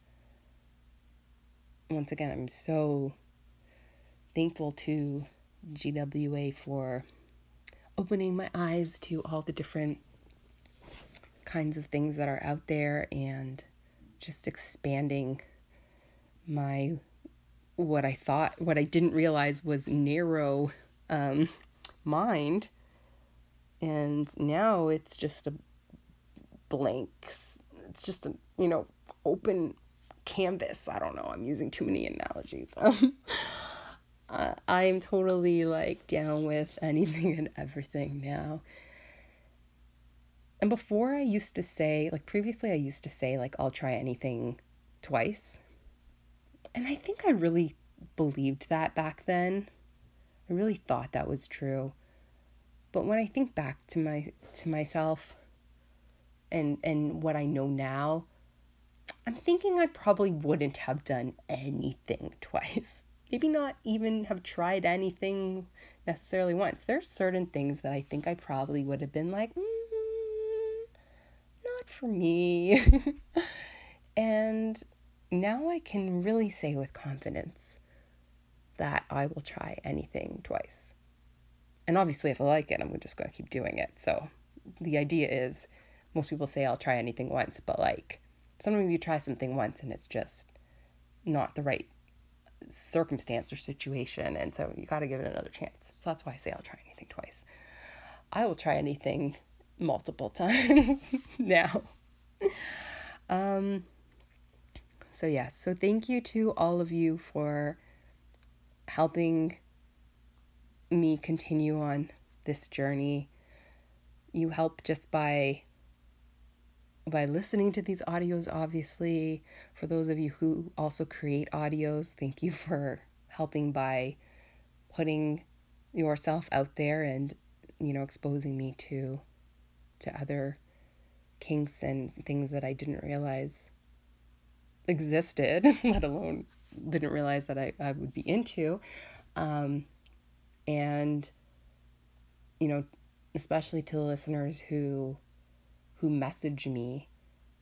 once again, I'm so thankful to G W A for opening my eyes to all the different kinds of things that are out there and just expanding my, what I thought, what I didn't realize was narrow um, mind. And now it's just a blank, it's just a, you know, open canvas. I don't know, I'm using too many analogies. Um, uh, I'm totally like down with anything and everything now. And before I used to say, like previously I used to say like I'll try anything twice. And I think I really believed that back then. I really thought that was true. But when I think back to my to myself and and what I know now, I'm thinking I probably wouldn't have done anything twice. Maybe not even have tried anything necessarily once. There's certain things that I think I probably would have been like, mm, not for me. And now I can really say with confidence that I will try anything twice. And obviously if I like it, I'm just going to keep doing it. So the idea is, most people say I'll try anything once, but like sometimes you try something once and it's just not the right circumstance or situation, and so you got to give it another chance. So that's why I say I'll try anything twice. I will try anything multiple times now. Um, so yes, yeah, so thank you to all of you for helping me continue on this journey. You help just by by listening to these audios, obviously. For those of you who also create audios, thank you for helping by putting yourself out there and, you know, exposing me to to other kinks and things that I didn't realize existed, let alone didn't realize that I, I would be into. Um, and, you know, especially to the listeners who who message me,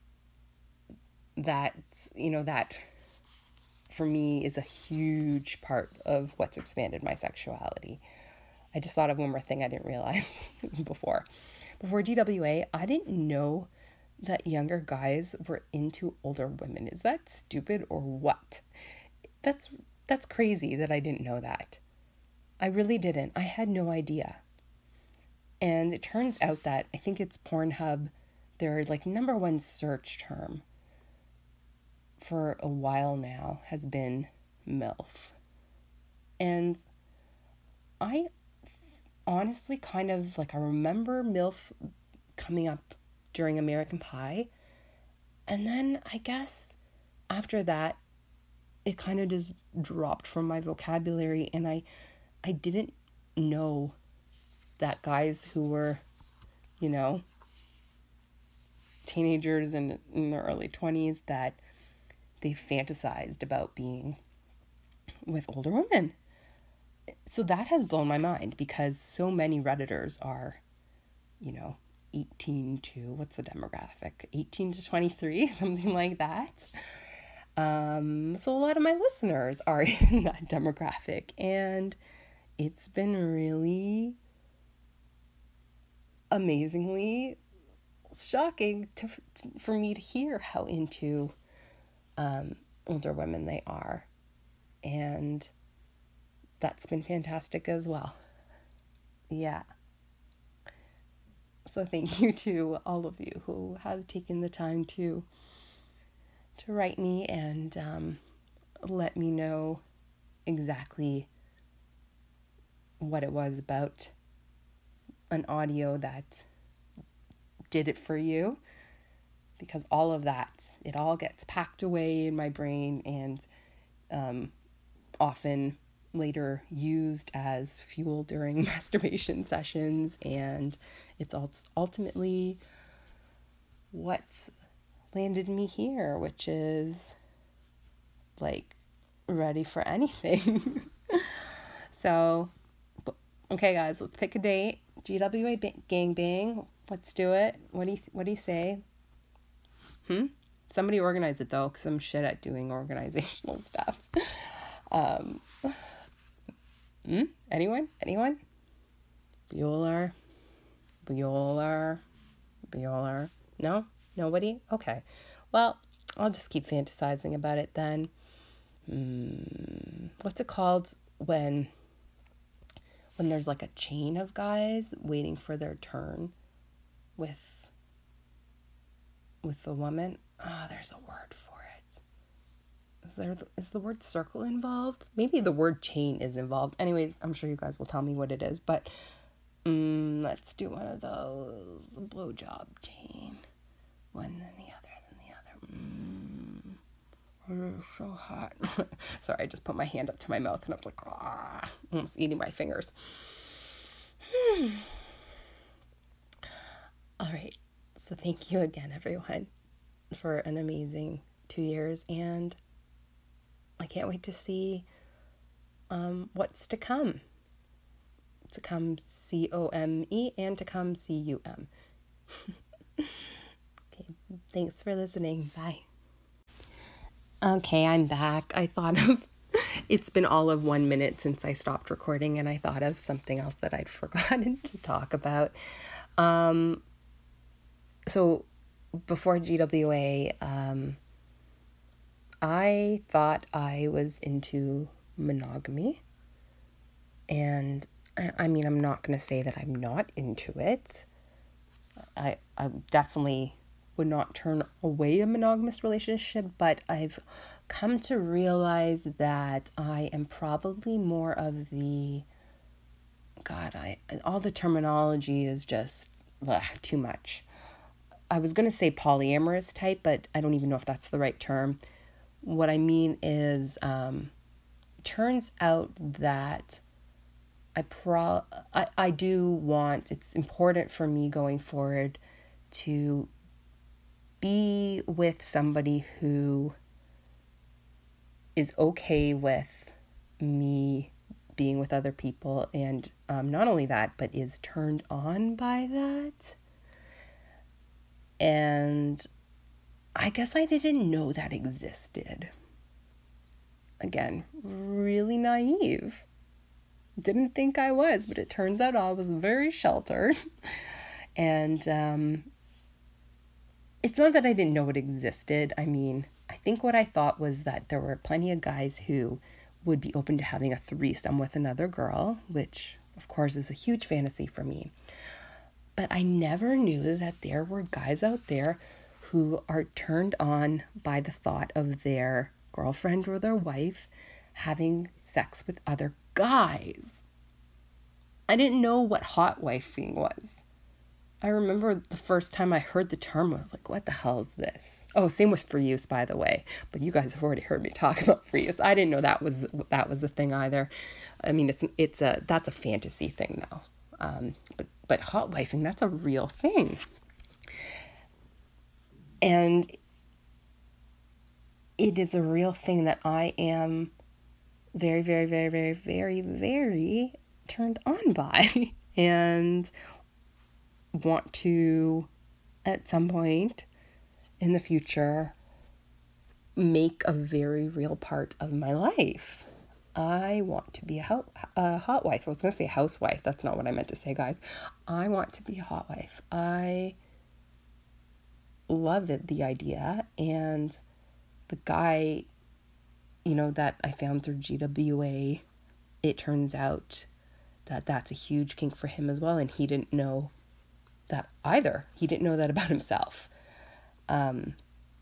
that, you know, that for me is a huge part of what's expanded my sexuality. I just thought of one more thing I didn't realize before. Before G W A, I didn't know that younger guys were into older women. Is that stupid or what? That's that's crazy that I didn't know that. I really didn't. I had no idea. And it turns out that I think it's Pornhub, their like number one search term for a while now has been MILF. And I honestly kind of like, I remember MILF coming up during American Pie. And then I guess after that, it kind of just dropped from my vocabulary, and I I didn't know that guys who were, you know, teenagers and in their early twenties, that they fantasized about being with older women. So that has blown my mind, because so many Redditors are, you know, eighteen to, what's the demographic? eighteen to twenty-three, something like that. Um, so a lot of my listeners are in that demographic, and it's been really amazingly shocking to, to for me to hear how into um, older women they are, and that's been fantastic as well. Yeah. So thank you to all of you who have taken the time to to write me and um, let me know exactly what it was about an audio that did it for you, because all of that, it all gets packed away in my brain and um, often later used as fuel during masturbation sessions, and it's ultimately what's landed me here, which is like ready for anything. So, okay guys, let's pick a date. G W A gangbang. Let's do it. What do you What do you say? Hmm. Somebody organize it though, because I'm shit at doing organizational stuff. Um. Hmm. Anyone? Anyone? Bueller. Bueller. Bueller. No. Nobody? Okay. Well, I'll just keep fantasizing about it then. Hmm. What's it called when when there's like a chain of guys waiting for their turn with with the woman? Ah, oh, there's a word for it. Is there is the word circle involved? Maybe the word chain is involved. Anyways, I'm sure you guys will tell me what it is, but um, let's do one of those. A blowjob chain. One then the other, then the other. Mm. Oh, so hot. Sorry, I just put my hand up to my mouth and I was like, ah, almost eating my fingers. Hmm. All right. So thank you again, everyone, for an amazing two years. And I can't wait to see um, what's to come. To come C O M E and to come C U M. Okay, thanks for listening. Bye. Okay, I'm back. I thought of, it's been all of one minute since I stopped recording, and I thought of something else that I'd forgotten to talk about. Um, so before G W A, um, I thought I was into monogamy, and I, I mean, I'm not going to say that I'm not into it. I, I definitely would not turn away a monogamous relationship, but I've come to realize that I am probably more of the, God, I all the terminology is just ugh, too much. I was going to say polyamorous type, but I don't even know if that's the right term. What I mean is, um, turns out that I pro I, I do want, it's important for me going forward to be with somebody who is okay with me being with other people, and um, not only that, but is turned on by that. And I guess I didn't know that existed. Again, really naive. Didn't think I was, but it turns out I was very sheltered. And um, it's not that I didn't know it existed. I mean, I think what I thought was that there were plenty of guys who would be open to having a threesome with another girl, which of course is a huge fantasy for me. But I never knew that there were guys out there who are turned on by the thought of their girlfriend or their wife having sex with other guys. I didn't know what hot wifing was. I remember the first time I heard the term, I was like, what the hell is this? Oh, same with free use, by the way. But you guys have already heard me talk about free use. I didn't know that was that was a thing either. I mean, it's it's a that's a fantasy thing now. Um, but but hot wifing, that's a real thing. And it is a real thing that I am very, very, very, very, very, very turned on by and want to, at some point in the future, make a very real part of my life. I want to be a, ho- a hot wife. I was going to say housewife. That's not what I meant to say, guys. I want to be a hot wife. I love it, the idea. And the guy, you know, that I found through G W A, it turns out that that's a huge kink for him as well. And he didn't know that either. He didn't know that about himself. Um,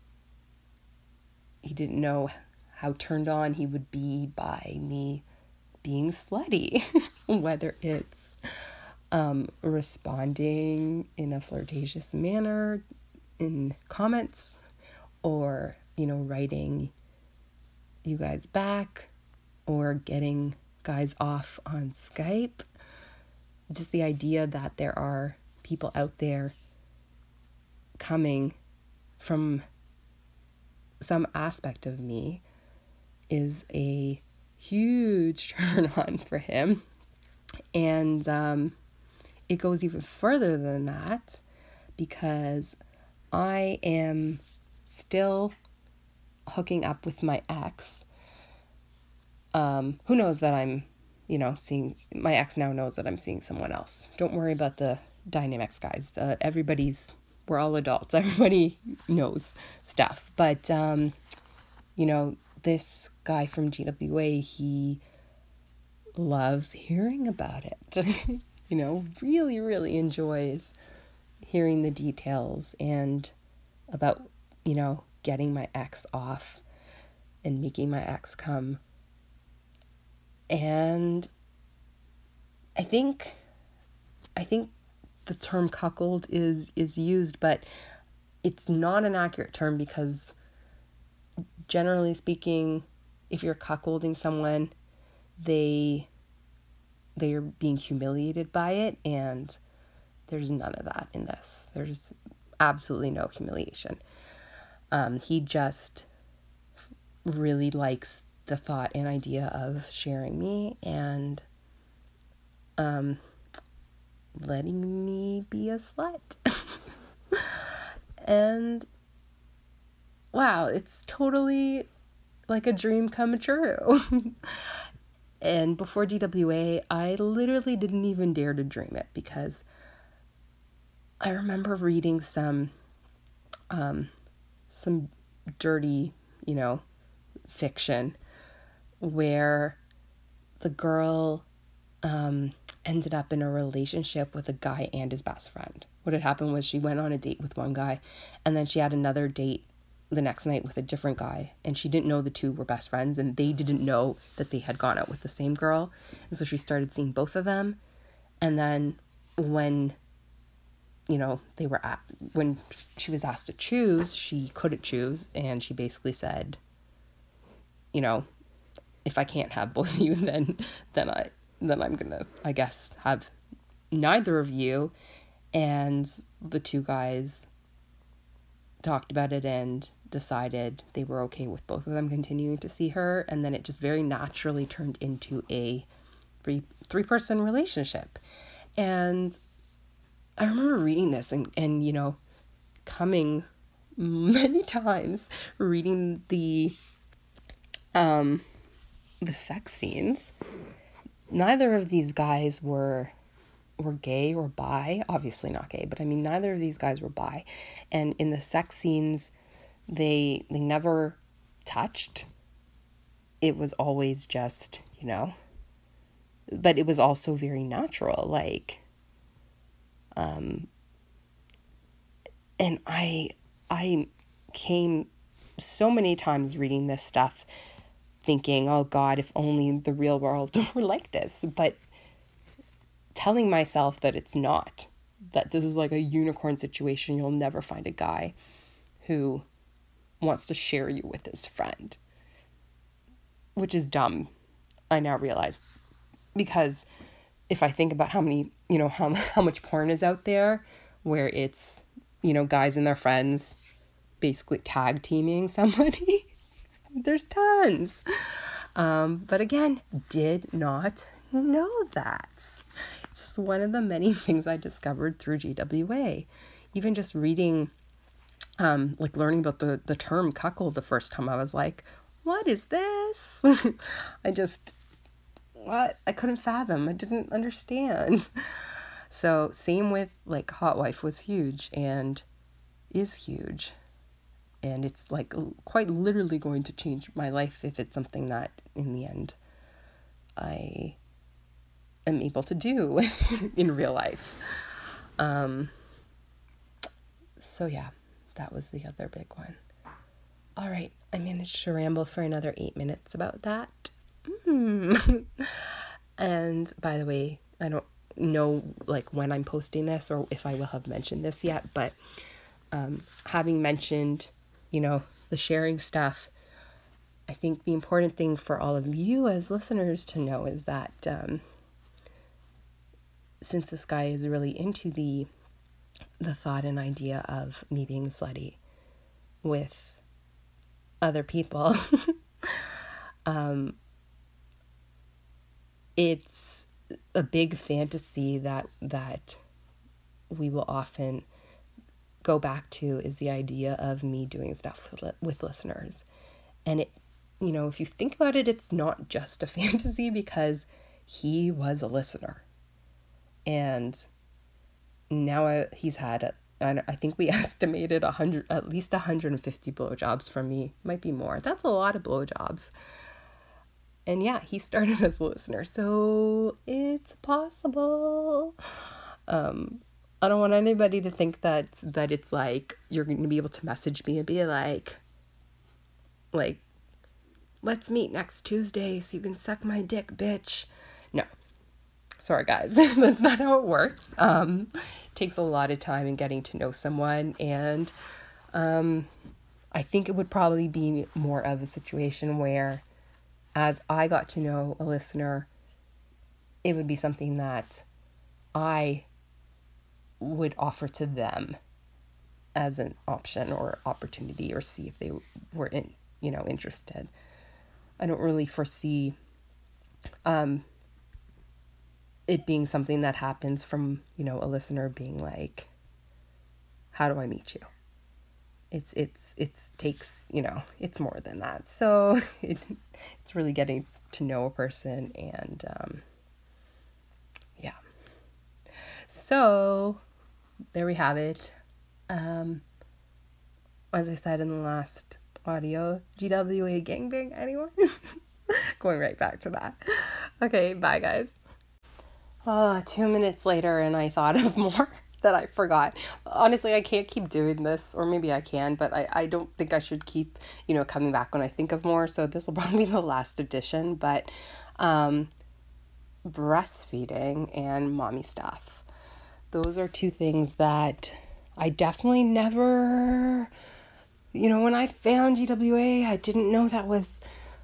he didn't know how turned on he would be by me being slutty, whether it's um, responding in a flirtatious manner in comments, or, you know, writing you guys back, or getting guys off on Skype. Just the idea that there are people out there coming from some aspect of me is a huge turn on for him. And um, it goes even further than that, because I am still hooking up with my ex, um, who knows that I'm, you know, seeing, my ex now knows that I'm seeing someone else. Don't worry about the dynamics, guys. The, everybody's, we're all adults. Everybody knows stuff. But, um, you know, this guy from G W A, he loves hearing about it. You know, really, really enjoys hearing the details and about, you know, getting my ex off and making my ex come. And I think, I think the term cuckold is, is used, but it's not an accurate term, because generally speaking, if you're cuckolding someone, they, they are being humiliated by it, and there's none of that in this. There's absolutely no humiliation. Um, he just really likes the thought and idea of sharing me and um, letting me be a slut. And wow, it's totally like a dream come true. And before G W A, I literally didn't even dare to dream it, because I remember reading some um, some dirty, you know, fiction where the girl um, ended up in a relationship with a guy and his best friend. What had happened was she went on a date with one guy, and then she had another date the next night with a different guy, and she didn't know the two were best friends, and they didn't know that they had gone out with the same girl. And so she started seeing both of them. And then when, you know, they were at, when she was asked to choose, she couldn't choose, and she basically said, you know, if I can't have both of you, then then I then I'm gonna, I guess, have neither of you. And the two guys talked about it and decided they were okay with both of them continuing to see her, and then it just very naturally turned into a three three person relationship. And I remember reading this and, and you know, coming many times, reading the um the sex scenes. Neither of these guys were were gay or bi, obviously not gay, but I mean, neither of these guys were bi. And in the sex scenes, They they never touched. It was always just, you know, but it was also very natural, like, um, and I, I came so many times reading this stuff thinking, oh God, if only the real world were like this, but telling myself that it's not, that this is like a unicorn situation. You'll never find a guy who wants to share you with his friend, which is dumb, I now realize, because if I think about how many, you know, how, how much porn is out there where it's, you know, guys and their friends basically tag teaming somebody, there's tons. Um, but again, did not know that. It's one of the many things I discovered through G W A. Even just reading, um, like learning about the, the term cuckold the first time, I was like, what is this? I just, what? I couldn't fathom. I didn't understand. So same with like Hot Wife was huge and is huge. And it's like quite literally going to change my life if it's something that in the end I am able to do in real life. Um, so yeah, that was the other big one. All right, I managed to ramble for another eight minutes about that. Mm. And by the way, I don't know like when I'm posting this or if I will have mentioned this yet, but um, having mentioned, you know, the sharing stuff, I think the important thing for all of you as listeners to know is that um, since this guy is really into the the thought and idea of me being slutty with other people, um, it's a big fantasy that that we will often go back to is the idea of me doing stuff with, with listeners. And it, you know, if you think about it, it's not just a fantasy because he was a listener. And now I, he's had, a, I think we estimated a hundred, at least one hundred fifty blowjobs from me. Might be more. That's a lot of blowjobs. And yeah, he started as a listener, so it's possible. Um, I don't want anybody to think that that it's like you're going to be able to message me and be like, like, let's meet next Tuesday so you can suck my dick, bitch. No. Sorry, guys. That's not how it works. Um, it takes a lot of time in getting to know someone. And um, I think it would probably be more of a situation where as I got to know a listener, it would be something that I would offer to them as an option or opportunity, or see if they were in, you know, interested. I don't really foresee um, it being something that happens from, you know, a listener being like, how do I meet you? It's, it's, it's takes, you know, it's more than that. So it, it's really getting to know a person and, um, yeah. So there we have it. Um, as I said in the last audio, G W A gangbang, anyone? Going right back to that. Okay, bye guys. Oh, two minutes later and I thought of more that I forgot. Honestly, I can't keep doing this, or maybe I can, but I, I don't think I should keep, you know, coming back when I think of more. So this will probably be the last edition, but um, breastfeeding and mommy stuff. Those are two things that I definitely never, you know, when I found G W A, I didn't know that was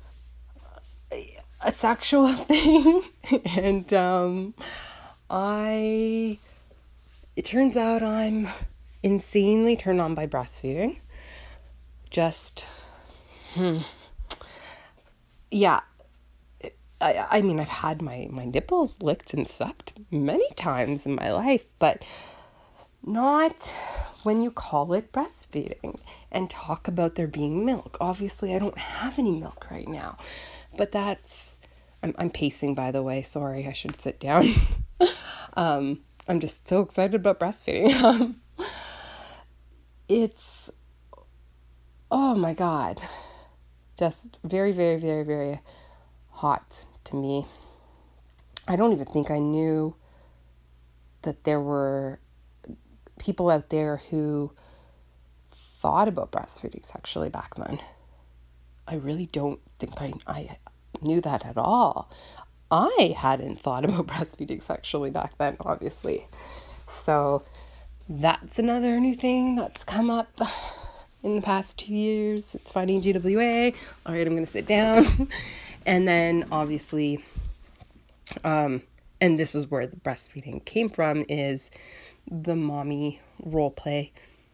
a sexual thing. And um, I, it turns out I'm insanely turned on by breastfeeding. Just, hmm. Yeah. I, I mean, I've had my, my nipples licked and sucked many times in my life, but not when you call it breastfeeding and talk about there being milk. Obviously, I don't have any milk right now, but that's, I'm, I'm pacing, by the way. Sorry, I should sit down. um, I'm just so excited about breastfeeding. Um, it's oh my God, just very, very, very, very hot to me. I don't even think I knew that there were people out there who thought about breastfeeding sexually back then. I really don't think I, I knew that at all. I hadn't thought about breastfeeding sexually back then, obviously. So that's another new thing that's come up in the past two years. It's finding G W A. All right, I'm going to sit down. And then obviously, um, and this is where the breastfeeding came from, is the mommy role play.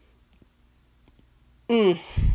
Mm.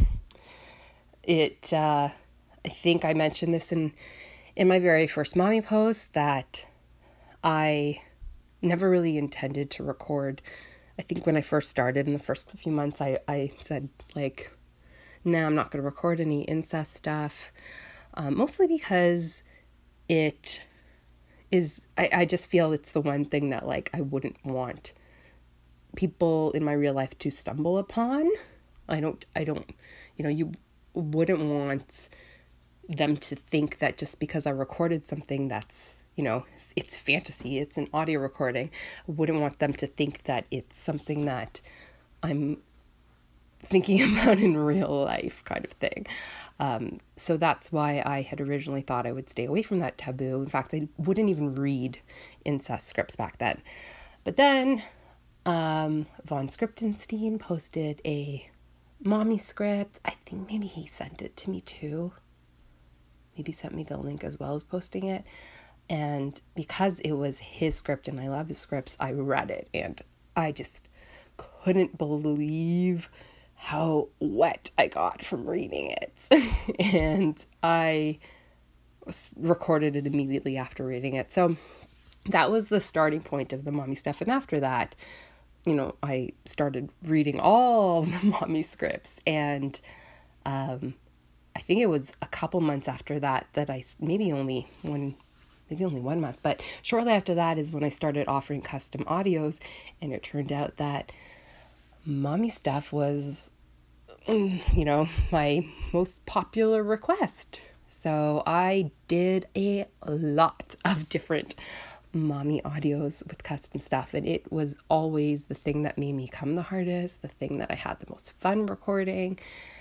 It, uh, I think I mentioned this in, in my very first mommy post, that I never really intended to record. I think when I first started in the first few months, I, I said like, no, nah, I'm not going to record any incest stuff. Um, mostly because it is, I, I just feel it's the one thing that like I wouldn't want people in my real life to stumble upon. I don't, I don't, you know, you wouldn't want them to think that just because I recorded something that's, you know, it's fantasy, it's an audio recording, I wouldn't want them to think that it's something that I'm thinking about in real life, kind of thing. Um, so that's why I had originally thought I would stay away from that taboo. In fact, I wouldn't even read incest scripts back then. But then um, Von Scriptenstein posted a mommy script. I think maybe he sent it to me too. Maybe sent me the link as well as posting it. And because it was his script and I love his scripts, I read it and I just couldn't believe how wet I got from reading it. And I recorded it immediately after reading it. So that was the starting point of the mommy stuff. And after that, you know, I started reading all the mommy scripts. And um, I think it was a couple months after that that I, maybe only one, maybe only one month, but shortly after that is when I started offering custom audios. And it turned out that mommy stuff was, you know, my most popular request. So I did a lot of different mommy audios with custom stuff, and it was always the thing that made me come the hardest, the thing that I had the most fun recording.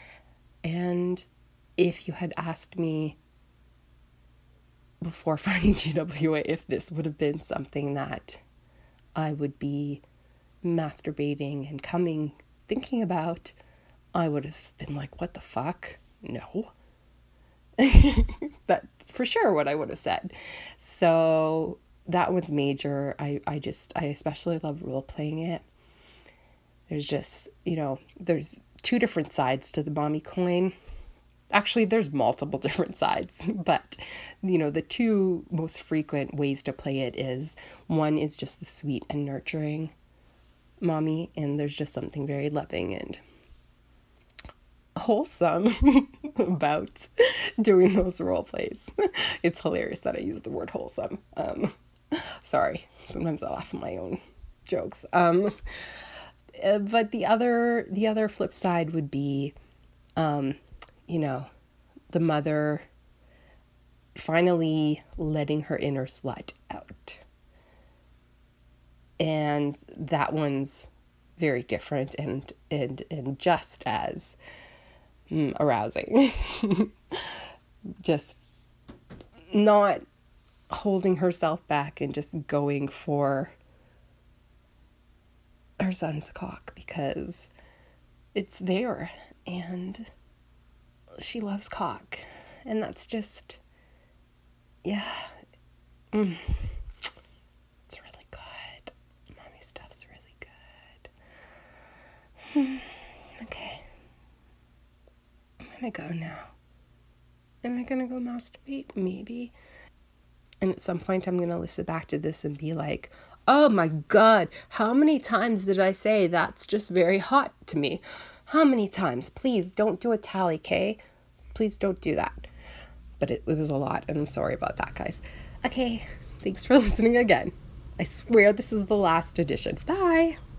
And if you had asked me before finding G W A if this would have been something that I would be masturbating and coming thinking about, I would have been like, what the fuck? No. That's for sure what I would have said. So that one's major. I, I just, I especially love role playing it. There's just, you know, there's two different sides to the mommy coin. Actually, there's multiple different sides, but, you know, the two most frequent ways to play it is, one is just the sweet and nurturing mommy, and there's just something very loving and wholesome about doing those role plays. It's hilarious that I use the word wholesome. Um, sorry, sometimes I laugh at my own jokes. Um, uh, but the other, the other flip side would be, um, you know, the mother finally letting her inner slut out. And that one's very different and, and, and just as mm, arousing. Just not holding herself back and just going for her son's cock because it's there and she loves cock. And that's just, yeah. Mm. It's really good. Mommy stuff's really good. Okay. I'm gonna go now. Am I gonna go masturbate? Maybe. And at some point I'm gonna listen back to this and be like, oh my God, how many times did I say that's just very hot to me? How many times? Please don't do a tally, Kay. Please don't do that. But it, it was a lot, and I'm sorry about that, guys. Okay, thanks for listening again. I swear this is the last edition. Bye.